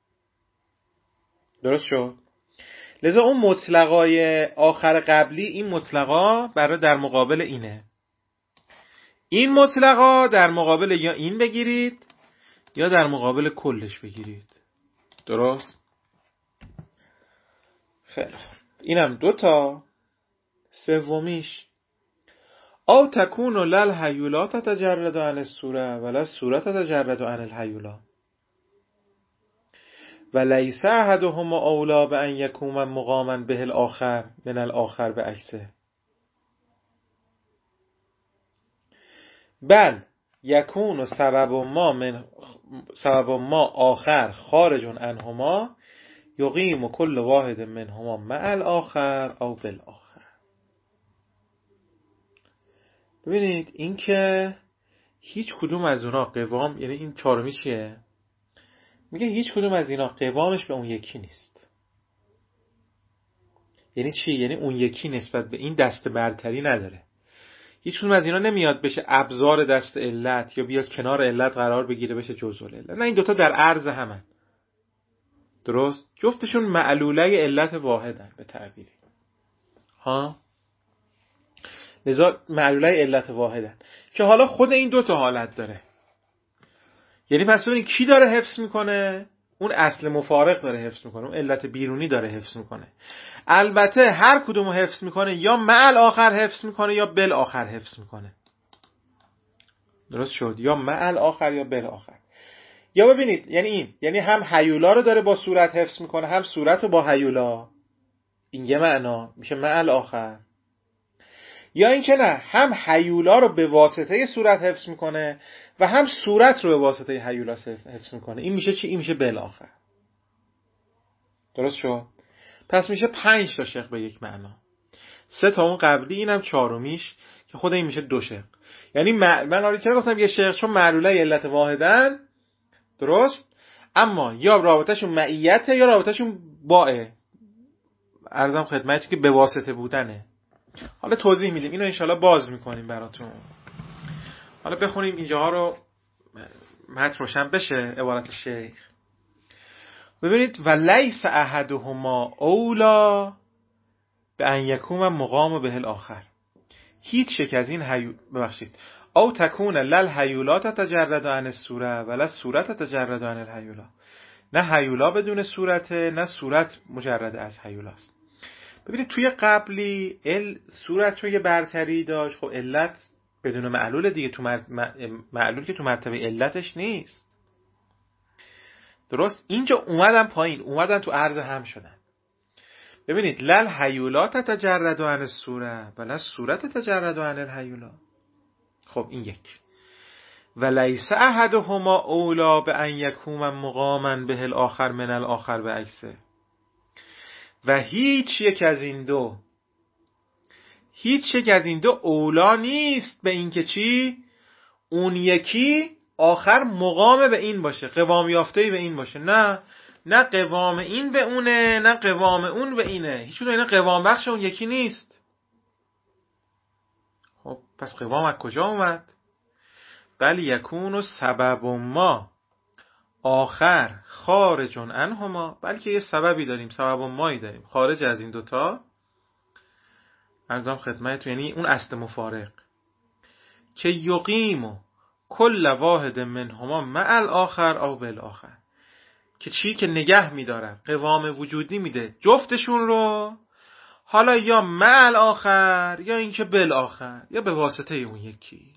درست شد؟ لذا اون مطلقای آخر قبلی، این مطلقا برای در مقابل اینه، این مطلقا در مقابل یا این بگیرید یا در مقابل کلش بگیرید. درست؟ خیلی اینم دوتا. سومیش او تکون لل هیولا تتجرد عن الصوره ولا الصوره تتجرد عن الهیولا و لیس احدهما اولا به ان یکون مقاما به الاخر من الاخر به عکسه، بل یکون سبب ما من سبب ما آخر خارج عنهما یقیم کل واحد منهما مع الاخر او بالاخر. ببینید این که هیچ کدوم از اونا قوام، یعنی این چهارمی چیه؟ میگه هیچ کدوم از اینا قوامش به اون یکی نیست. یعنی چی؟ یعنی اون یکی نسبت به این دست برتری نداره. هیچ کدوم از اینا نمیاد بشه ابزار دست علت یا بیاد کنار علت قرار بگیره بشه جزء العلت. نه، این دوتا در عرض همن. درست؟ جفتشون معلوله علت واحدن به تعبیری. ها؟ لذا معلوله علت واحدن که حالا خود این دوتا حالت داره. یعنی پس ببینید کی داره حفظ میکنه؟ اون اصل مفارق داره حفظ میکنه، اون علت بیرونی داره حفظ میکنه. البته هر کدومو حفظ میکنه یا مع الاخر حفظ میکنه یا بالاخر حفظ میکنه. درست شد؟ یا مع الاخر یا بالاخر. یا ببینید یعنی این، یعنی هم هیولا رو داره با صورت حفظ میکنه، هم صورت رو با هیولا. این یه معنا میشه مع الاخر. یا این که نه، هم هیولا رو به واسطه صورت حفظ میکنه و هم صورت رو به واسطه هیولا حفظ میکنه. این میشه چی؟ این میشه بالاخر. درست شد؟ پس میشه پنج تا شق به یک معنا. سه تا اون قبلی، اینم چهارمیش که خود این میشه دو شق. یعنی من آره چرا گفتم یه شق؟ چون معلوله علت واحدن. درست؟ اما یا رابطهشون معیته یا رابطهشون باعه. عرضم خدمتی که به واسطه بودنه. حالا توضیح میدیم، اینو انشالله باز میکنیم براتون. حالا بخونیم اینجاها رو، متن روشن بشه. عبارت شیخ ببینید: و لیس احدهما اولا به ان یکون مقام به الاخر. هیچ یک از این هیو... ببخشید او تکون لل هیولات تتجرد عن الصوره ولا صورت تتجرد عن الهیولا. نه هیولا بدون صورته، نه صورت مجرد از هیولاست. ببینید توی قبلی ال صورت رو یه برتری داشت، خب علت بدون معلول دیگه، تو مر... معلول که تو مرتبه علتش نیست. درست؟ اینجا اومدن پایین، اومدن تو عرض هم شدن. ببینید لل هیولات تتجرد عن الصوره ولا صورت تتجرد عن الهیولا. خب این یک. و لیس احدهما اولا به ان یکون مقاما به الاخر من الاخر به عکسه. و هیچ یک از این دو هیچ یک از این دو اولا نیست به این که چی؟ اون یکی آخر مقام به این باشه، قوام یافته به این باشه. نه نه قوام این به اونه، نه قوام اون به اینه. هیچ کدوم اینا قوام بخش اون یکی نیست. خب پس قوام از کجا اومد؟ بل یکون سبب ما آخر خارج عنهما. بلکه یه سببی داریم، سبب مایی داریم خارج از این دوتا. عرضم خدمتتون یعنی اون اصل مفارق که یقیم کل واحد منهما مع الاخر او بالاخر. که چی؟ که نگه میداره، قوام وجودی میده جفتشون رو، حالا یا مع الاخر یا اینکه بالاخر یا به واسطه اون یکی.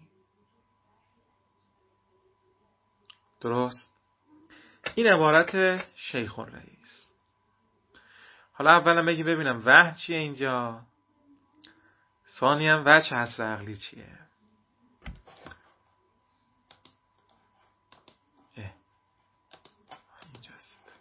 درست؟ این عبارت شیخ الرئیس. حالا اولا بگی ببینم وهم چیه اینجا؟ ثانیا وجه حصر عقلی چیه؟ اه. اینجاست.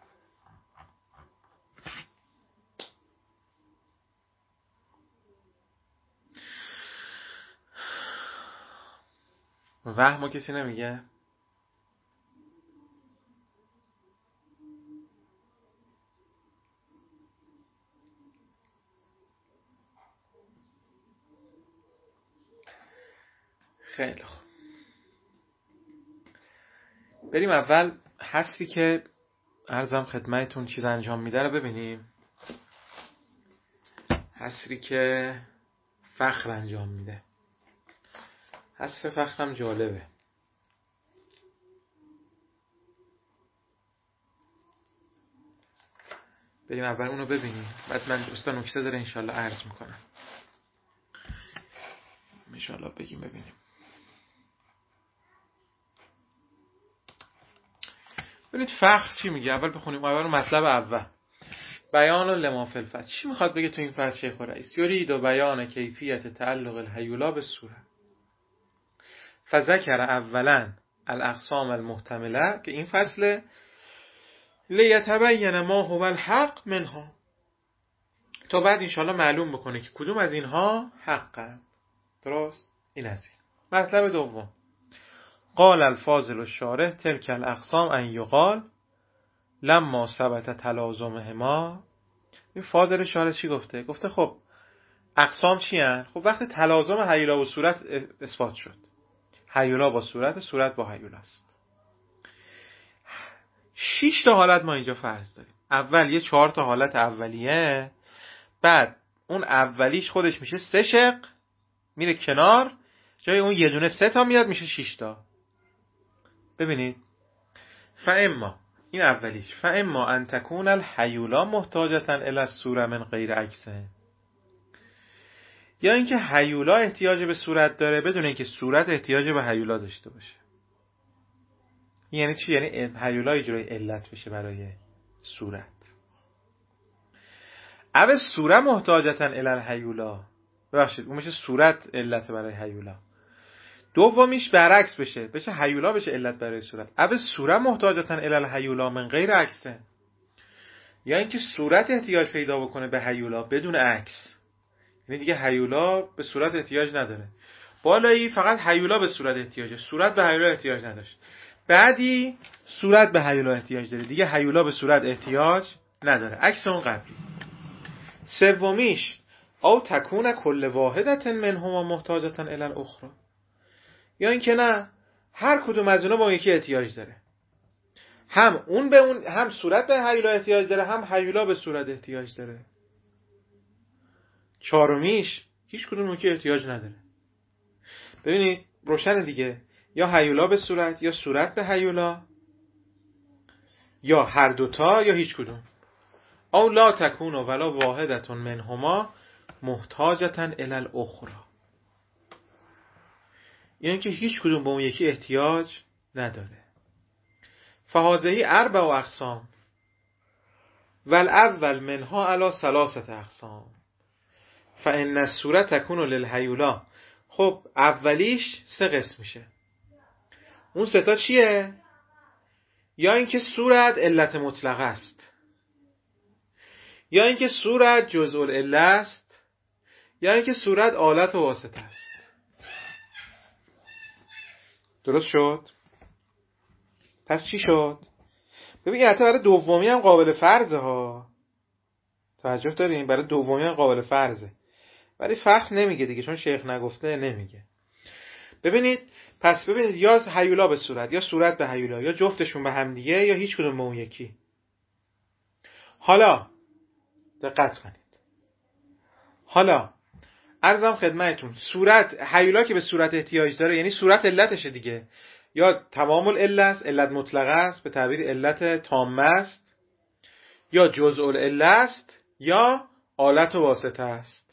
وهمو کسی نمیگه؟ خیلی خوب. بریم اول حسی که عرضم خدمتتون چیز انجام میده رو ببینیم. حسری که فخر انجام میده. حسر فخر هم جالبه. بریم اول اونو ببینیم، بعد من دوستان نکته داره انشالله عرض میکنم، انشالله بگیم ببینیم. ببینید فخر چی میگه. اول بخونیم اول مطلب اول. بیان لما فی الفصل. چی میخواد بگه تو این فصل شیخ رئیس؟ یرید و بیان کیفیت تعلق الهیولا به صورت. فذکر اولا الاقسام المحتمله، که این فصل لیتبین ما هو الحق منها، تا بعد انشالله معلوم بکنه که کدوم از اینها حقه. درست؟ این از این. مطلب دوم، قال الفاضل الشارح تلک الاقسام ان یقال لما ثبت تلازمهما. این فاضل شارح چی گفته؟ گفته خب اقسام چی هن؟ خب وقتی تلازم هیولا و صورت اثبات شد، هیولا با صورت، صورت با هیولا است. شش تا حالت ما اینجا فرض داریم. اول یه چهار تا حالت اولیه، بعد اون اولیش خودش میشه سه شق، میره کنار، جای اون یه دونه سه تا میاد میشه شش تا. ببینید فاما، این اولیش، فاما ان تکون الهیولا محتاجتا الی الصوره من غیر عکسه، یا اینکه هیولا احتیاج به صورت داره بدون اینکه صورت احتیاج به هیولا داشته باشه. یعنی چی؟ یعنی هیولا اجرای علت بشه برای صورت. او صوره محتاجتا الی الهیولا، ببخشید اون میشه صورت علت برای هیولا. دومیش برعکس بشه، بشه هیولا بشه علت برای صورت. او صوره محتاجتا الی الهیولا من غیر عکسه، یا اینکه صورت احتیاج پیدا بکنه به هیولا بدون عکس. یعنی دیگه هیولا به صورت احتیاج نداره. بالایی فقط هیولا به صورت احتیاجه، صورت به هیولا احتیاج نداشت. بعدی صورت به هیولا احتیاج داره، دیگه هیولا به صورت احتیاج نداره، عکس اون قبلی. سومیش او تکون کل واحدت منهما محتاجتا الی الاخرى، یا اینکه نه هر کدوم از اونها با یکی احتیاج داره، هم اون به اون، هم صورت به هیولا احتیاج داره، هم هیولا به صورت احتیاج داره. چهارمیش هیچ کدوم اون که احتیاج نداره. ببینید روشن دیگه، یا هیولا به صورت، یا صورت به هیولا، یا هر دوتا، یا هیچ کدوم. او لا تکون ولا واحدت منهما محتاجتا الی الاخرى، یعنی که هیچ کدوم به اون یکی احتیاج نداره. فهذه اربع اقسام والاول منها علی ثلاثه اقسام فان الصوره تکون للهیولا. خب اولیش سه قسم میشه. اون سه تا چیه؟ یا اینکه صورت علت مطلقه است، یا اینکه صورت جزء العله است، یا اینکه صورت آلت و واسطه است. درست شد؟ پس چی شد؟ ببین حتی برای دومی هم قابل فرضه ها. توجه داریم؟ برای دومی هم قابل فرضه. برای فخر نمیگه دیگه، چون شیخ نگفته نمیگه. ببینید پس ببینید یا هیولا به صورت، یا صورت به هیولا، یا جفتشون به هم دیگه، یا هیچ کدوم به اون یکی. حالا دقت کنید، حالا عرضم خدمتتون، صورت هیولا که به صورت احتیاج داره، یعنی صورت علتشه دیگه، یا تمام العله است، علت مطلقه است، به تعبیر علت تامه است، یا جزء العله است، یا آلت و واسطه است.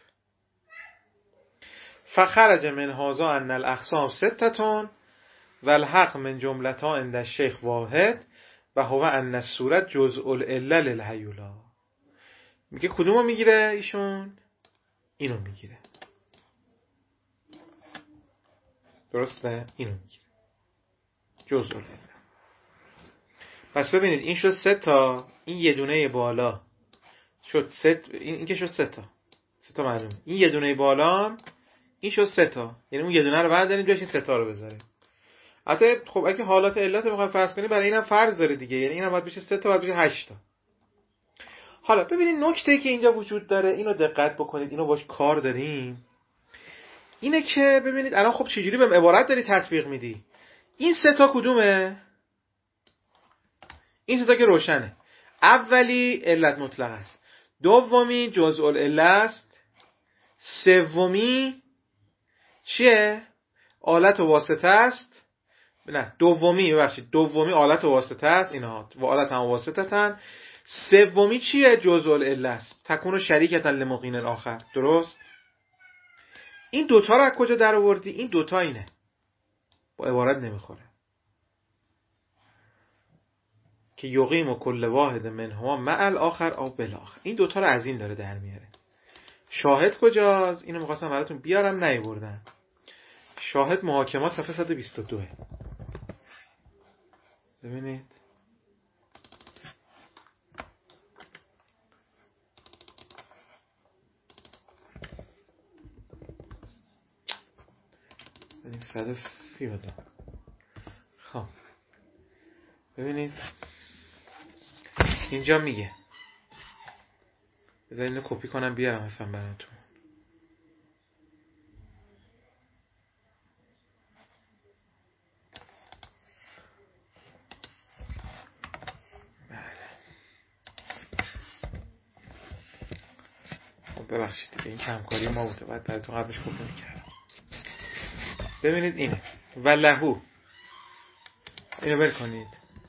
فخرج من هذا ان الاقسام ستتون والحق من جملتها عند الشیخ واحد و هو ان الصورت جزء العله للهیولا. میگه کدومو میگیره ایشون؟ اینو میگیره. درسته؟ اینو میگه جزء العله. پس ببینید این شد سه تا، این یه دونه بالا شد سه، این, این که شد سه تا سه تا معلوم، این یه دونه بالا این شد سه تا، یعنی اون یه دونه رو برداریم جاش این سه تا رو بذاریم. البته خب اگه حالات علت رو بخوایم فرض کنیم برای اینم فرض داره دیگه، یعنی اینم باید بشه سه تا، باید بشه هشت تا. حالا ببینید نکته‌ای که اینجا وجود داره، اینو دقت بکنید، اینو باش کار داریم، اینه که ببینید الان خب چجوری به عبارت داری تطبیق میدی. این سه تا کدومه؟ این سه تا که روشنه. اولی علت مطلق است، دومی جزء العله است، سومی چیه؟ آلت و واسطه است. نه دومی ببخشید دومی آلت و واسطه است، اینها و آلت هم واسطتن. سومی چیه؟ جزء العله است، تکون شریکتا لمقین الاخر. درست؟ این دوتا رو از کجا در آوردی؟ این دوتا اینه، با عبارت نمیخوره که یقیم و کل واحد منهما مع الاخر او بالاخر. این دوتا رو از این داره در میاره. شاهد کجاست؟ اینو می‌خواستم براتون بیارم نیاوردم. شاهد محاکمات صفحه صد و بیست و دو. ببینید ببینید صد و سی و دو. خب ببینید اینجا میگه، بذارید اینو کپی کنم بیارم اصلا براتون. ببخشید دیگه این کمکاری ما بوده، بعد براتون قبلش کپی میکردم. ببینید اینه ولهو، اینو بل کنید.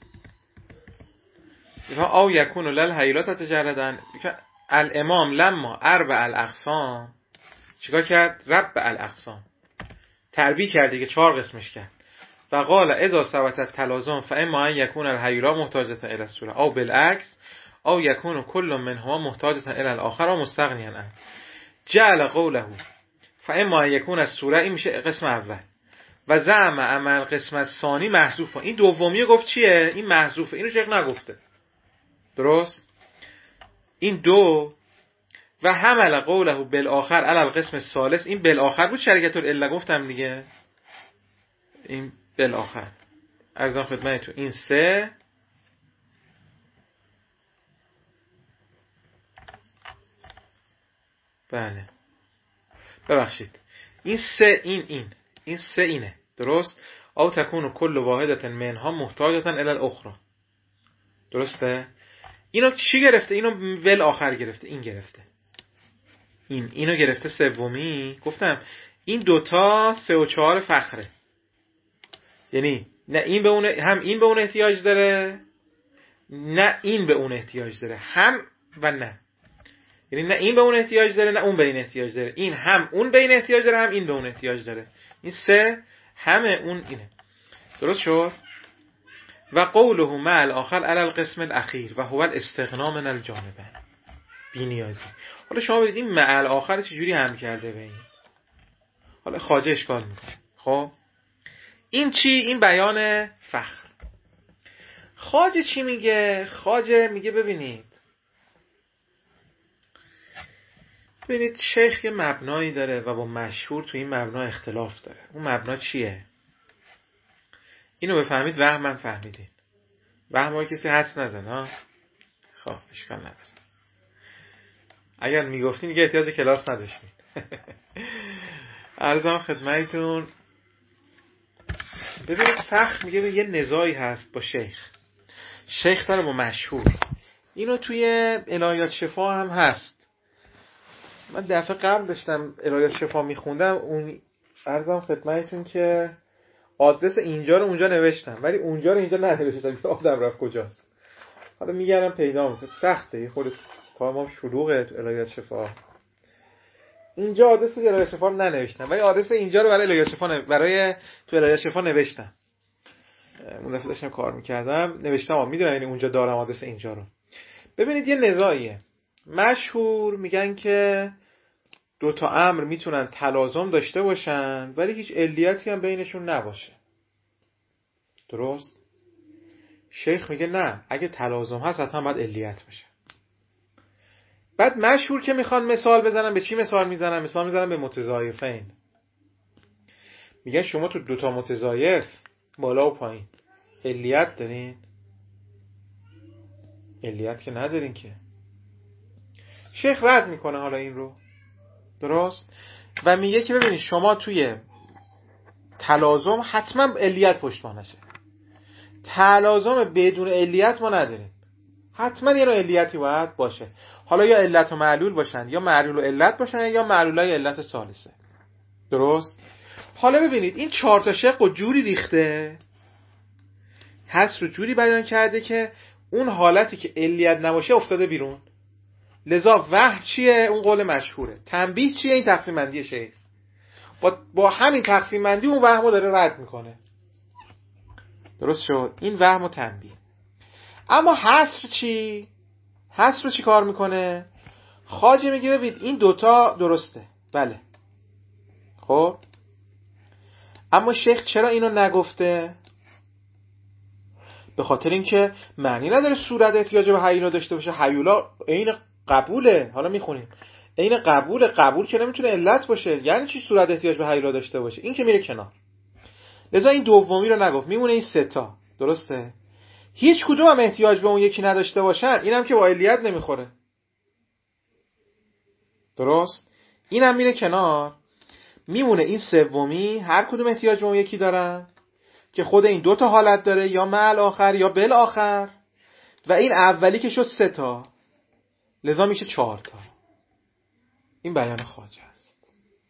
او یکون لل حیلات تجردن. الامام لما اربع الاقسام چیکار کرد؟ رب الاقسام تربیع کرد دیگه، چهار قسمش کرد. و قال اذا ثبت التلازم فاما ان یکون الحیلا محتاجه الى الصوره او بالعکس او یکون کل منهما محتاجه الى الاخر و مستغنیا عنه. جعل قوله فاما ان یکون الصوره، این میشه قسم اول. و زعم عمل قسم ثانی محذوفه. این دومی گفت چیه؟ این محذوفه، اینو شیخ نگفته. درست؟ این دو. و حمل قوله بالاخر علی القسم الثالث، این بالاخر بود شرکت العله گفتم دیگه، این بالاخر ارزان خدمتتون. این سه، بله ببخشید این سه، این این این سه اینه. درست؟ او تکون کل واحدت منها محتاجتا الی الاخرى. درسته؟ اینو چی گرفته؟ اینو ول آخر گرفته، این گرفته، این اینو گرفته سومی. گفتم این دوتا سه و چهار فخره، یعنی نه این به اون، هم این به اون احتیاج داره نه این به اون احتیاج داره، هم و نه، یعنی نه این به اون احتیاج داره نه اون به این احتیاج داره، این هم اون به این احتیاج داره هم این به اون احتیاج داره. این سه همه اون اینه. درست شد؟ و قوله مع الاخر علی القسم الاخیر و هو الاستغنا من الجانبین، بی نیازی. حالا شما بدید این مع الاخر چجوری هم کرده به این؟ حالا خواجه اشکال میکنه. خب این چی؟ این بیان فخر. خواجه چی میگه؟ خواجه میگه ببینید ببینید شیخ یه مبنایی داره و با مشهور تو این مبنا اختلاف داره. اون مبنا چیه؟ اینو بفهمید وهمم فهمیدین. وهم کسی حدس نزن ها. خب اشکال نداره، اگر میگفتین دیگه احتیاج کلاس نداشتین. عرضم خدمتتون ببینید فخر میگه یه نزاعی هست با شیخ، شیخ داره با مشهور. اینو توی الهیات شفا هم هست. من دفعه قبل داشتم الهیات شفا میخوندم، اون عرضم خدمتتون که آدرس اینجا رو اونجا نوشتم ولی اونجا رو اینجا ننوشتم، یادم رفت کجاست. حالا میگردم پیدا میکنم، سخته یه خورده تا ما شلوغه تو الهیات شفا. اینجا آدرس الهیات شفا رو ننوشتم ولی آدرس اینجا رو برای الهیات شفا نو... برای تو الهیات شفا نوشتم. اون دفعه داشتم کار میکردم نوشتم، میدونم یعنی اونجا دارم آدرس اینجا رو. ببینید یه نزاعیه. مشهور میگن که دو تا امر میتونن تلازم داشته باشن ولی هیچ علیتی هم بینشون نباشه. درست؟ شیخ میگه نه، اگه تلازم هست حتما باید علیت باشه. بعد مشهور که میخوان مثال بزنن، به چی مثال میزنن؟ مثال میزنن به متضایفین. میگن شما تو دوتا متضایف بالا و پایین علیت دارین؟ علیت که ندارین که. شیخ رد میکنه حالا این رو. درست؟ و میگه که ببینید شما توی تلازم حتما علیت پشتوانشه. تلازم بدون علیت ما نداریم. حتما یه نوع علیتی باید باشه. حالا یا علت و معلول باشن، یا معلول و علت باشن، یا معلولای علت ثالثه. درست؟ حالا ببینید این چهار تا شق و جوری ریخته، هست رو جوری بیان کرده که اون حالتی که علیت نباشه افتاده بیرون. لذا وهم چیه؟ اون قول مشهوره. تنبیه چیه؟ این تقسیم بندی شیخ. با, با همین تقسیم بندی اون وهمو داره رد میکنه. درست شد؟ این وهم و تنبیه. اما حصر چی؟ حصر رو چی کار میکنه؟ خواجه میگه ببین این دوتا درسته. بله. خب اما شیخ چرا اینو نگفته؟ به خاطر اینکه معنی نداره صورت احتیاج به هیولا داشته باشه. هیولا عین قبوله. حالا میخونیم عین قبول. قبول که نمیتونه علت باشه. یعنی چی صورت احتیاج به هیولا داشته باشه؟ این که میره کنار. لذا این دومی رو نگفت، میمونه این سه تا. درسته؟ هیچ کدوم هم احتیاج به اون یکی نداشته باشن، اینم که با علیت نمیخوره. درست؟ اینم میره کنار. میمونه این سومی، هر کدوم احتیاج به اون یکی دارن که خود این دو تا حالت داره، یا مع آخر یا بل آخر، و این اولی که شد سه تا، لذا میشه چهار تا. این بیان خواجه است.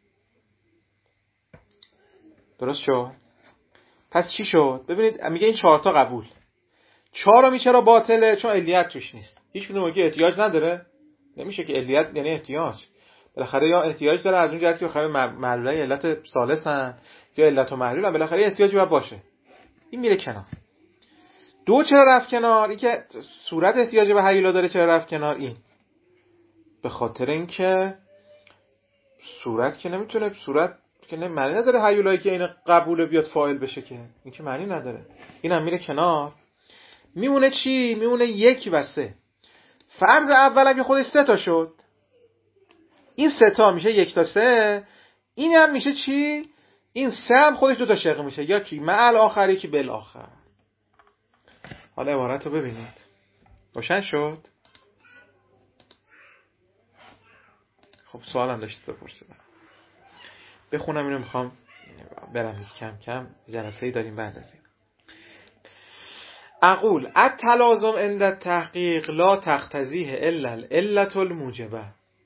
درست شد؟ پس چی شد؟ ببینید میگه این چهار تا قبول. چهارمی چرا باطله؟ چون علیت توش نیست. هیچ کدوم که احتیاج نداره. نمیشه که علیت یعنی احتیاج. بالاخره یا احتیاج داره از اون جهت که بالاخره معلولای علت ثالثن یا علت و معلول هم بالاخره احتیاجی باید باشه. این میره کنار. دو چرا رفت کنار؟ این که صورت احتیاج به هیولا داره چرا رفت کنار؟ این به خاطر اینکه صورت که نمیتونه، صورت که نه معنی نداره هیولایی که این قبول بیاد فاعل بشه، که این که معنی نداره. اینم میره کنار. میمونه چی؟ میمونه یک و سه. فرض اول هم که خودش سه تا شد، این سه تا میشه یک تا سه. این هم میشه چی؟ این سه هم خودش دو تا شق میشه، یا کی مع الاخر یکی بالاخر. حالا عبارت رو ببینید. روشن شد؟ خب سوالم داشتید بپرسید. بخونم اینو، میخوام برم کم کم، جلسه‌ای داریم بعد از این. اقول التلازم عند التحقیق لا تقتضیه الا العلة الموجبه.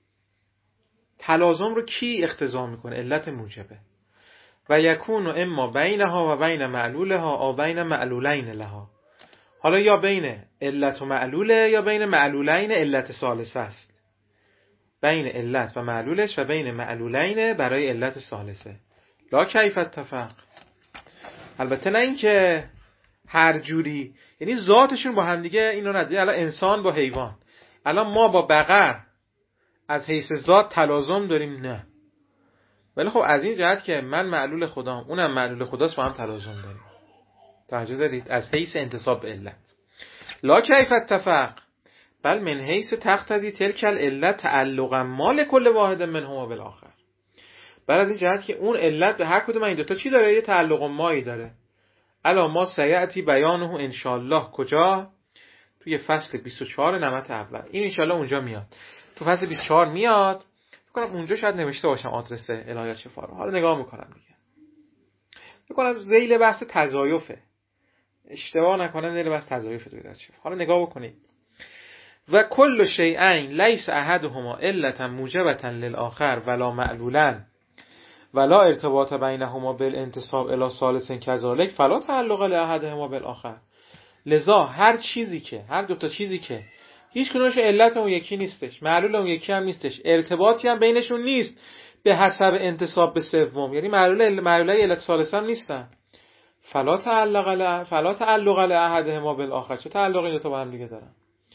تلازم رو کی اقتضا میکنه؟ علت موجبه. و یکون اما بینها و بین معلولها او بین معلولین لها. حالا یا بین علت و معلوله یا بین معلولین علت ثالثه است. بین علت و معلولش و بین معلولین برای علت ثالثه. لا کیف اتفق. البته نه اینکه هر جوری، یعنی ذاتشون با هم دیگه اینو نداره. الان انسان با حیوان، الان ما با بقر از حیث ذات تلازم داریم؟ نه. ولی خب از این جهت که من معلول خدام اونم معلول خداست با هم تلازم داریم. توجه دارید؟ از حیث انتساب به علت. لا کیف اتفق بل من حیث تقتضی تلک العلت تعلقا ما لکل واحد منهما بالاخر. بعد از این جهت که اون علت به هر کدوم این دو تا چی داره؟ یه تعلق مایی داره. الا ما سیأتی بیانه انشاءالله. کجا؟ توی فصل بیست و چهار نمط اول. این انشاءالله اونجا میاد. تو فصل بیست و چهار میاد. فکر کنم اونجا شاید نوشته باشم آدرس الهیات شفا رو. حالا نگاه میکنم دیگه. فکر کنم ذیل بحث تضایفه. اشتباه نکنم ذیل بحث تضایفه توی شفا. حالا نگاه بکنید. و کل شیئین لیس احدهما علتا موجبتا للآخر ولا معلولا ولا ارتباط بینهما بالانتساب الی ثالث کذالک فلا تعلق لاحدهما بالآخر. لذا هر چیزی که هر دو تا چیزی که هیچ کدومش علت اون یکی نیستش، معلول اون یکی هم نیستش، ارتباطی هم بینشون نیست به حسب انتساب به سوم، یعنی معلول معلولای علت ثالث هم نیستن، فلا تعلق ل فلا تعلق لاحدهما بالآخر. چه تعلقی دو تا با هم دیگه دارن؟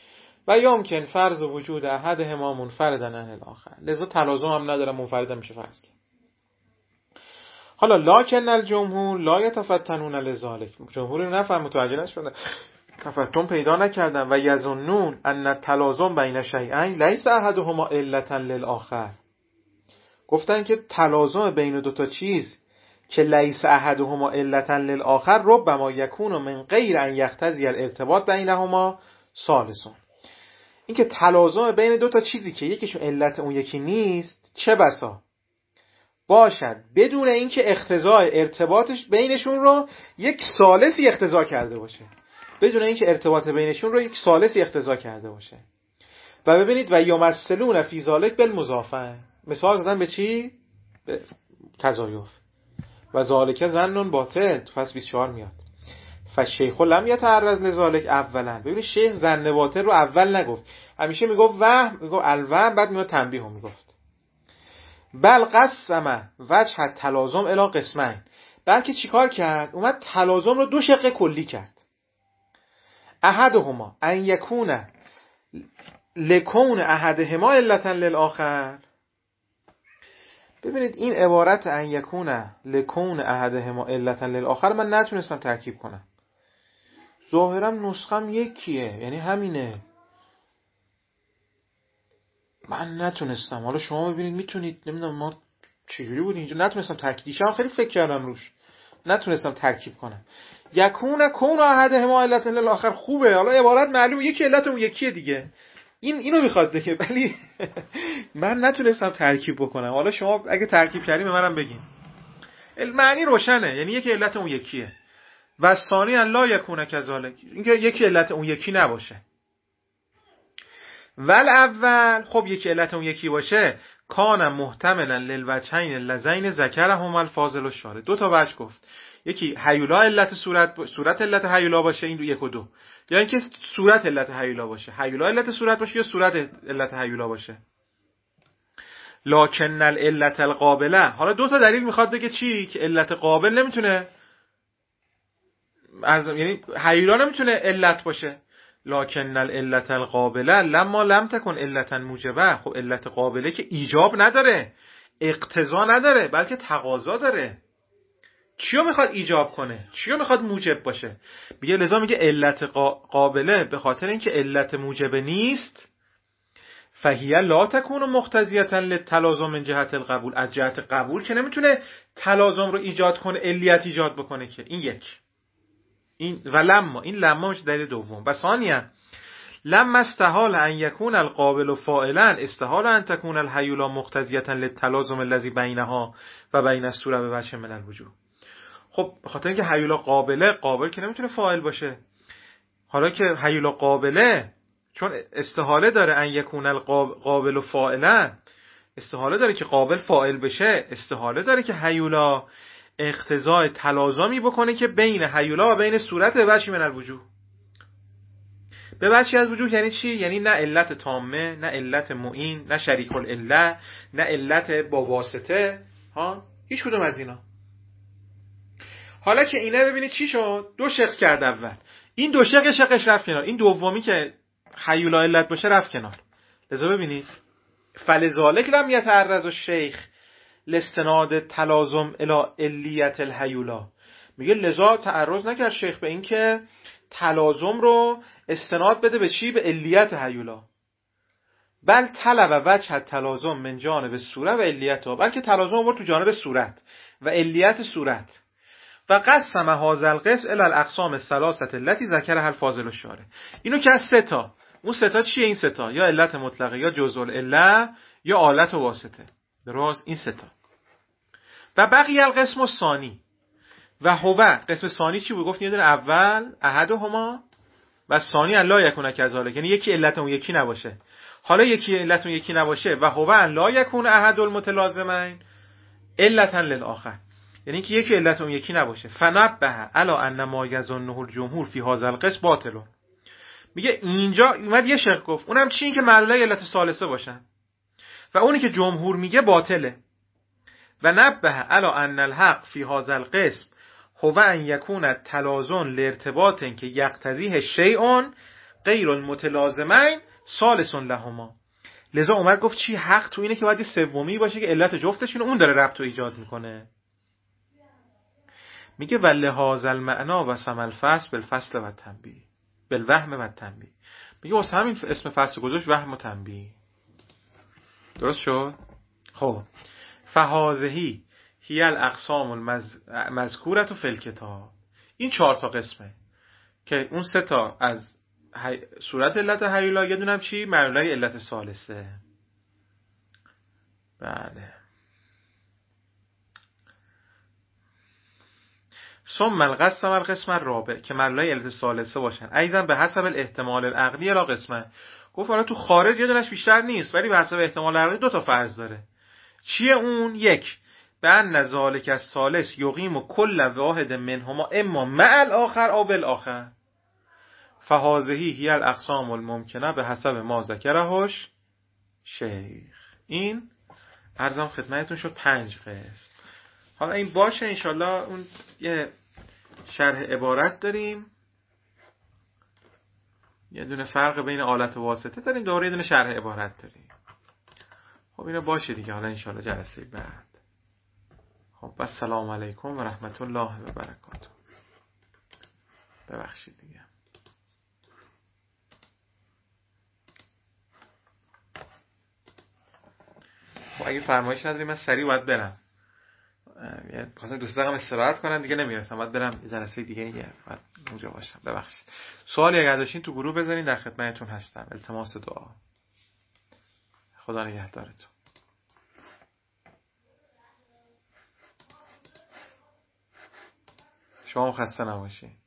و یمکن فرض وجود احدهما منفردا عن الاخر. لذا تلازم هم نداره، منفرد میشه فرض کرد. حالا لکن الجمهور لا یتفتنون لذالک. جمهور نفهم متوجه نشدن، تفتن پیدا نکردن. و یظنون ان التلازم بین شیئین لیس احدهما علتا للآخر. گفتن که تلازم بین دو تا چیز که لیس احدهما علتا للآخر ربما یکون من غیر ان یقتضی الارتباط بینهما ثالث. این که تلازم بین دو تا چیزی که یکیشون علت اون یکی نیست، چه بسا باشد بدون اینکه اقتضای ارتباطش بینشون رو یک ثالثی اقتضا کرده باشه، بدون اینکه ارتباط بینشون رو یک ثالثی اقتضا کرده باشه. و ببینید و یمثلون فی ذلک بالمضافه، مثال زدن به چی؟ به تضایف. و ذالک ظن باطل، تو فصل بیست و چهار میاد. فالشیخ لم یتعرض لذالک اولا. ببینید شیخ ظن باطل رو اول نگفت، همیشه میگفت وهم، میگفت الوهم، بعد میاد تنبیه هم میگفت. بل قسم وجه التلازم الی قسمین. بلکه چیکار کرد؟ اومد تلازم رو دو شق کلی کرد. احدهما ان یکون لکون احدهما علتا للآخر. ببینید این عبارت ان یکون لکون احدهما علتا للآخر من نتونستم ترکیب کنم. ظاهرا نسخم یکیه، یعنی همینه، من نتونستم. حالا شما ببینید میتونید، نمیدونم ما چجوری بود اینجا نتونستم ترکیب. دیشب خیلی فکر کردم روش، نتونستم ترکیب کنم. یکون کون احدهما علتا للآخر خوبه، حالا عبارت معلوم یکی علت اون یکیه دیگه، این اینو میخواد دیگه، ولی من نتونستم ترکیب بکنم. حالا شما اگه ترکیب کردین به منم بگین. معنی روشنه، یعنی یکی علت اون یکیه. و ثانی لا یکون کذالک، اینکه یکی علت اون یکی نباشه. ول اول، خب یکی علت اون یکی باشه، کان محتملا للوجهین اللذین ذکرهما الفاضل الشارح. دو تا وجه گفت، یکی هیولا علت صورت، صورت علت هیولا باشه، این دو یک و دو، یا اینکه صورت علت هیولا باشه، هیولا علت صورت باشه یا صورت علت هیولا باشه. لکن العلت القابله، حالا دو تا دلیل میخواد بگه چی؟ که علت قابل نمیتونه، یعنی هیولا نمیتونه علت باشه. لکن العلت القابله لما لم تکن علتا موجبه. خب علت قابله که ایجاب نداره، اقتضا نداره، بلکه تقاضا داره. چیو میخواد ایجاب کنه؟ چیو میخواد موجب باشه؟ میگه لذا میگه علت قابله به خاطر اینکه علت موجب نیست. فهیه لا تکون مقتضیتا للتلازم من جهت القبول. از جهت قبول که نمیتونه تلازم رو ایجاد کنه، علیت ایجاد بکنه که. این یک. این و لما، این لما میشه دلیل دوم. و ثانیا لما استحال ان یکون القابل فاعلا استحال ان تکون الهیولا مقتضیتا للتلازم الذی بینها و بین الصوره به وجه من الوجوه. خب بخاطر اینکه هیولا قابله، قابل که نمیتونه فاعل باشه. حالا که هیولا قابله، چون استحاله داره ان یکون القابل فاعلا، استحاله داره که قابل فاعل بشه، استحاله داره که هیولا اقتضای تلازمی بکنه که بین هیولا و بین صورت به وجه من الوجوه. به وجه از وجوه یعنی چی؟ یعنی نه علت تامه، نه علت معین، نه شریک العله، نه علت با واسطه، ها، هیچ کدوم از اینا. حالا که اینه ببینید چی شد؟ دو شق کرد اول. این دو شق شقش رفت کنار. این دومی که هیولا علت باشه رفت کنار. لذا ببینید فلذالک لم یتعرض الشیخ لاستناد تلازم الی علیت الهیولا. میگه لذا تعرض نکرد شیخ به این که تلازم رو استناد بده به چی؟ به علیت هیولا. بل طلب وجه تلازم من جانب صوره و علیتها، بلکه تلازم رو تو جانب صورت و علیت صورت. و قسم هذا القسم الی الاقسام الثلاثه التي ذکرها الفاضل الشارح. اینو که از سه تا، اون سه تا چیه این سه تا؟ یا علت مطلقه، یا جزء العله، یا آلت و واسطه. درست؟ این سه تا. و بقیه القسم الثانی و هو، قسم ثانی چی بود؟ گفت یه دونه اول احدهما و ثانی لا یکون کذالک، یعنی یکی علت اون یکی نباشه. حالا یکی علت اون یکی نباشه و هو لا یکون احد المتلازمین علتا للآخر، یعنی که یکی علت اون یکی نباشه. فنبه علی ان ما یظنه الجمهور فی هذا القسم باطل. میگه اینجا اومد یه شق گفت، اونم چی؟ این که معلوله علت ثالثه باشن، و اونی که جمهور میگه باطله. و نبه علی ان الحق فی هذا القسم هو ان یکون تلازم لارتباط که یقتضیه شیء غیر المتلازمین ثالث لهما. لذا اومد گفت چی حق تو اینه که باید یه سومی باشه که علت جفتشون اون داره ربط رو ایجاد میکنه. میگه ولهذا المعنا و سم الفصل بالفصل و تنبیه بالوهم و تنبیه. میگه واسه همین اسم فصل گذاشت وهم و تنبیه. درست شد؟ خب فهذه هی الاقسام المذکوره فی الکتاب. این چهار تا قسمه که اون سه تا از هی... صورت علت هیولا، یه دونم چی؟ معلولای علت ثالثه. بله. ثم القسم القسم الرابع که معلولای علت ثالثه باشن ایضا به حسب الاحتمال العقلی لا قسمه. گفت حالا تو خارج یه دونش بیشتر نیست ولی به حسب احتمال عقلی دو تا فرض داره. چیه اون؟ یک به ان ذالک الثالث یقیم کل واحد منهما اما مع الاخر او بالاخر فهذه هی الاقسام الممکنه به حسب ما ذکرهش شیخ. این عرضم خدمتتون شد پنج قسم. حالا این باشه انشالله اون یه شرح عبارت داریم، یه دونه فرق بین آلت و واسطه داریم، دوره یه دونه شرح عبارت داریم. خب اینو باشه دیگه. حالا انشالله جلسه بعد. خب السلام علیکم و رحمت الله و برکاته. ببخشید دیگه. خب اگه فرمایش نداری من سریع باید برم. یعنی خواستم دوست دارم استراحت کنم دیگه نمیرسم، باید برم یه جلسه دیگه یه باید اونجا باشم. ببخشید. سوالی اگه داشتین تو گروه بذارین، در خدمتتون هستم. التماس دعا. خدا نگهدارتون. شما خسته نباشید.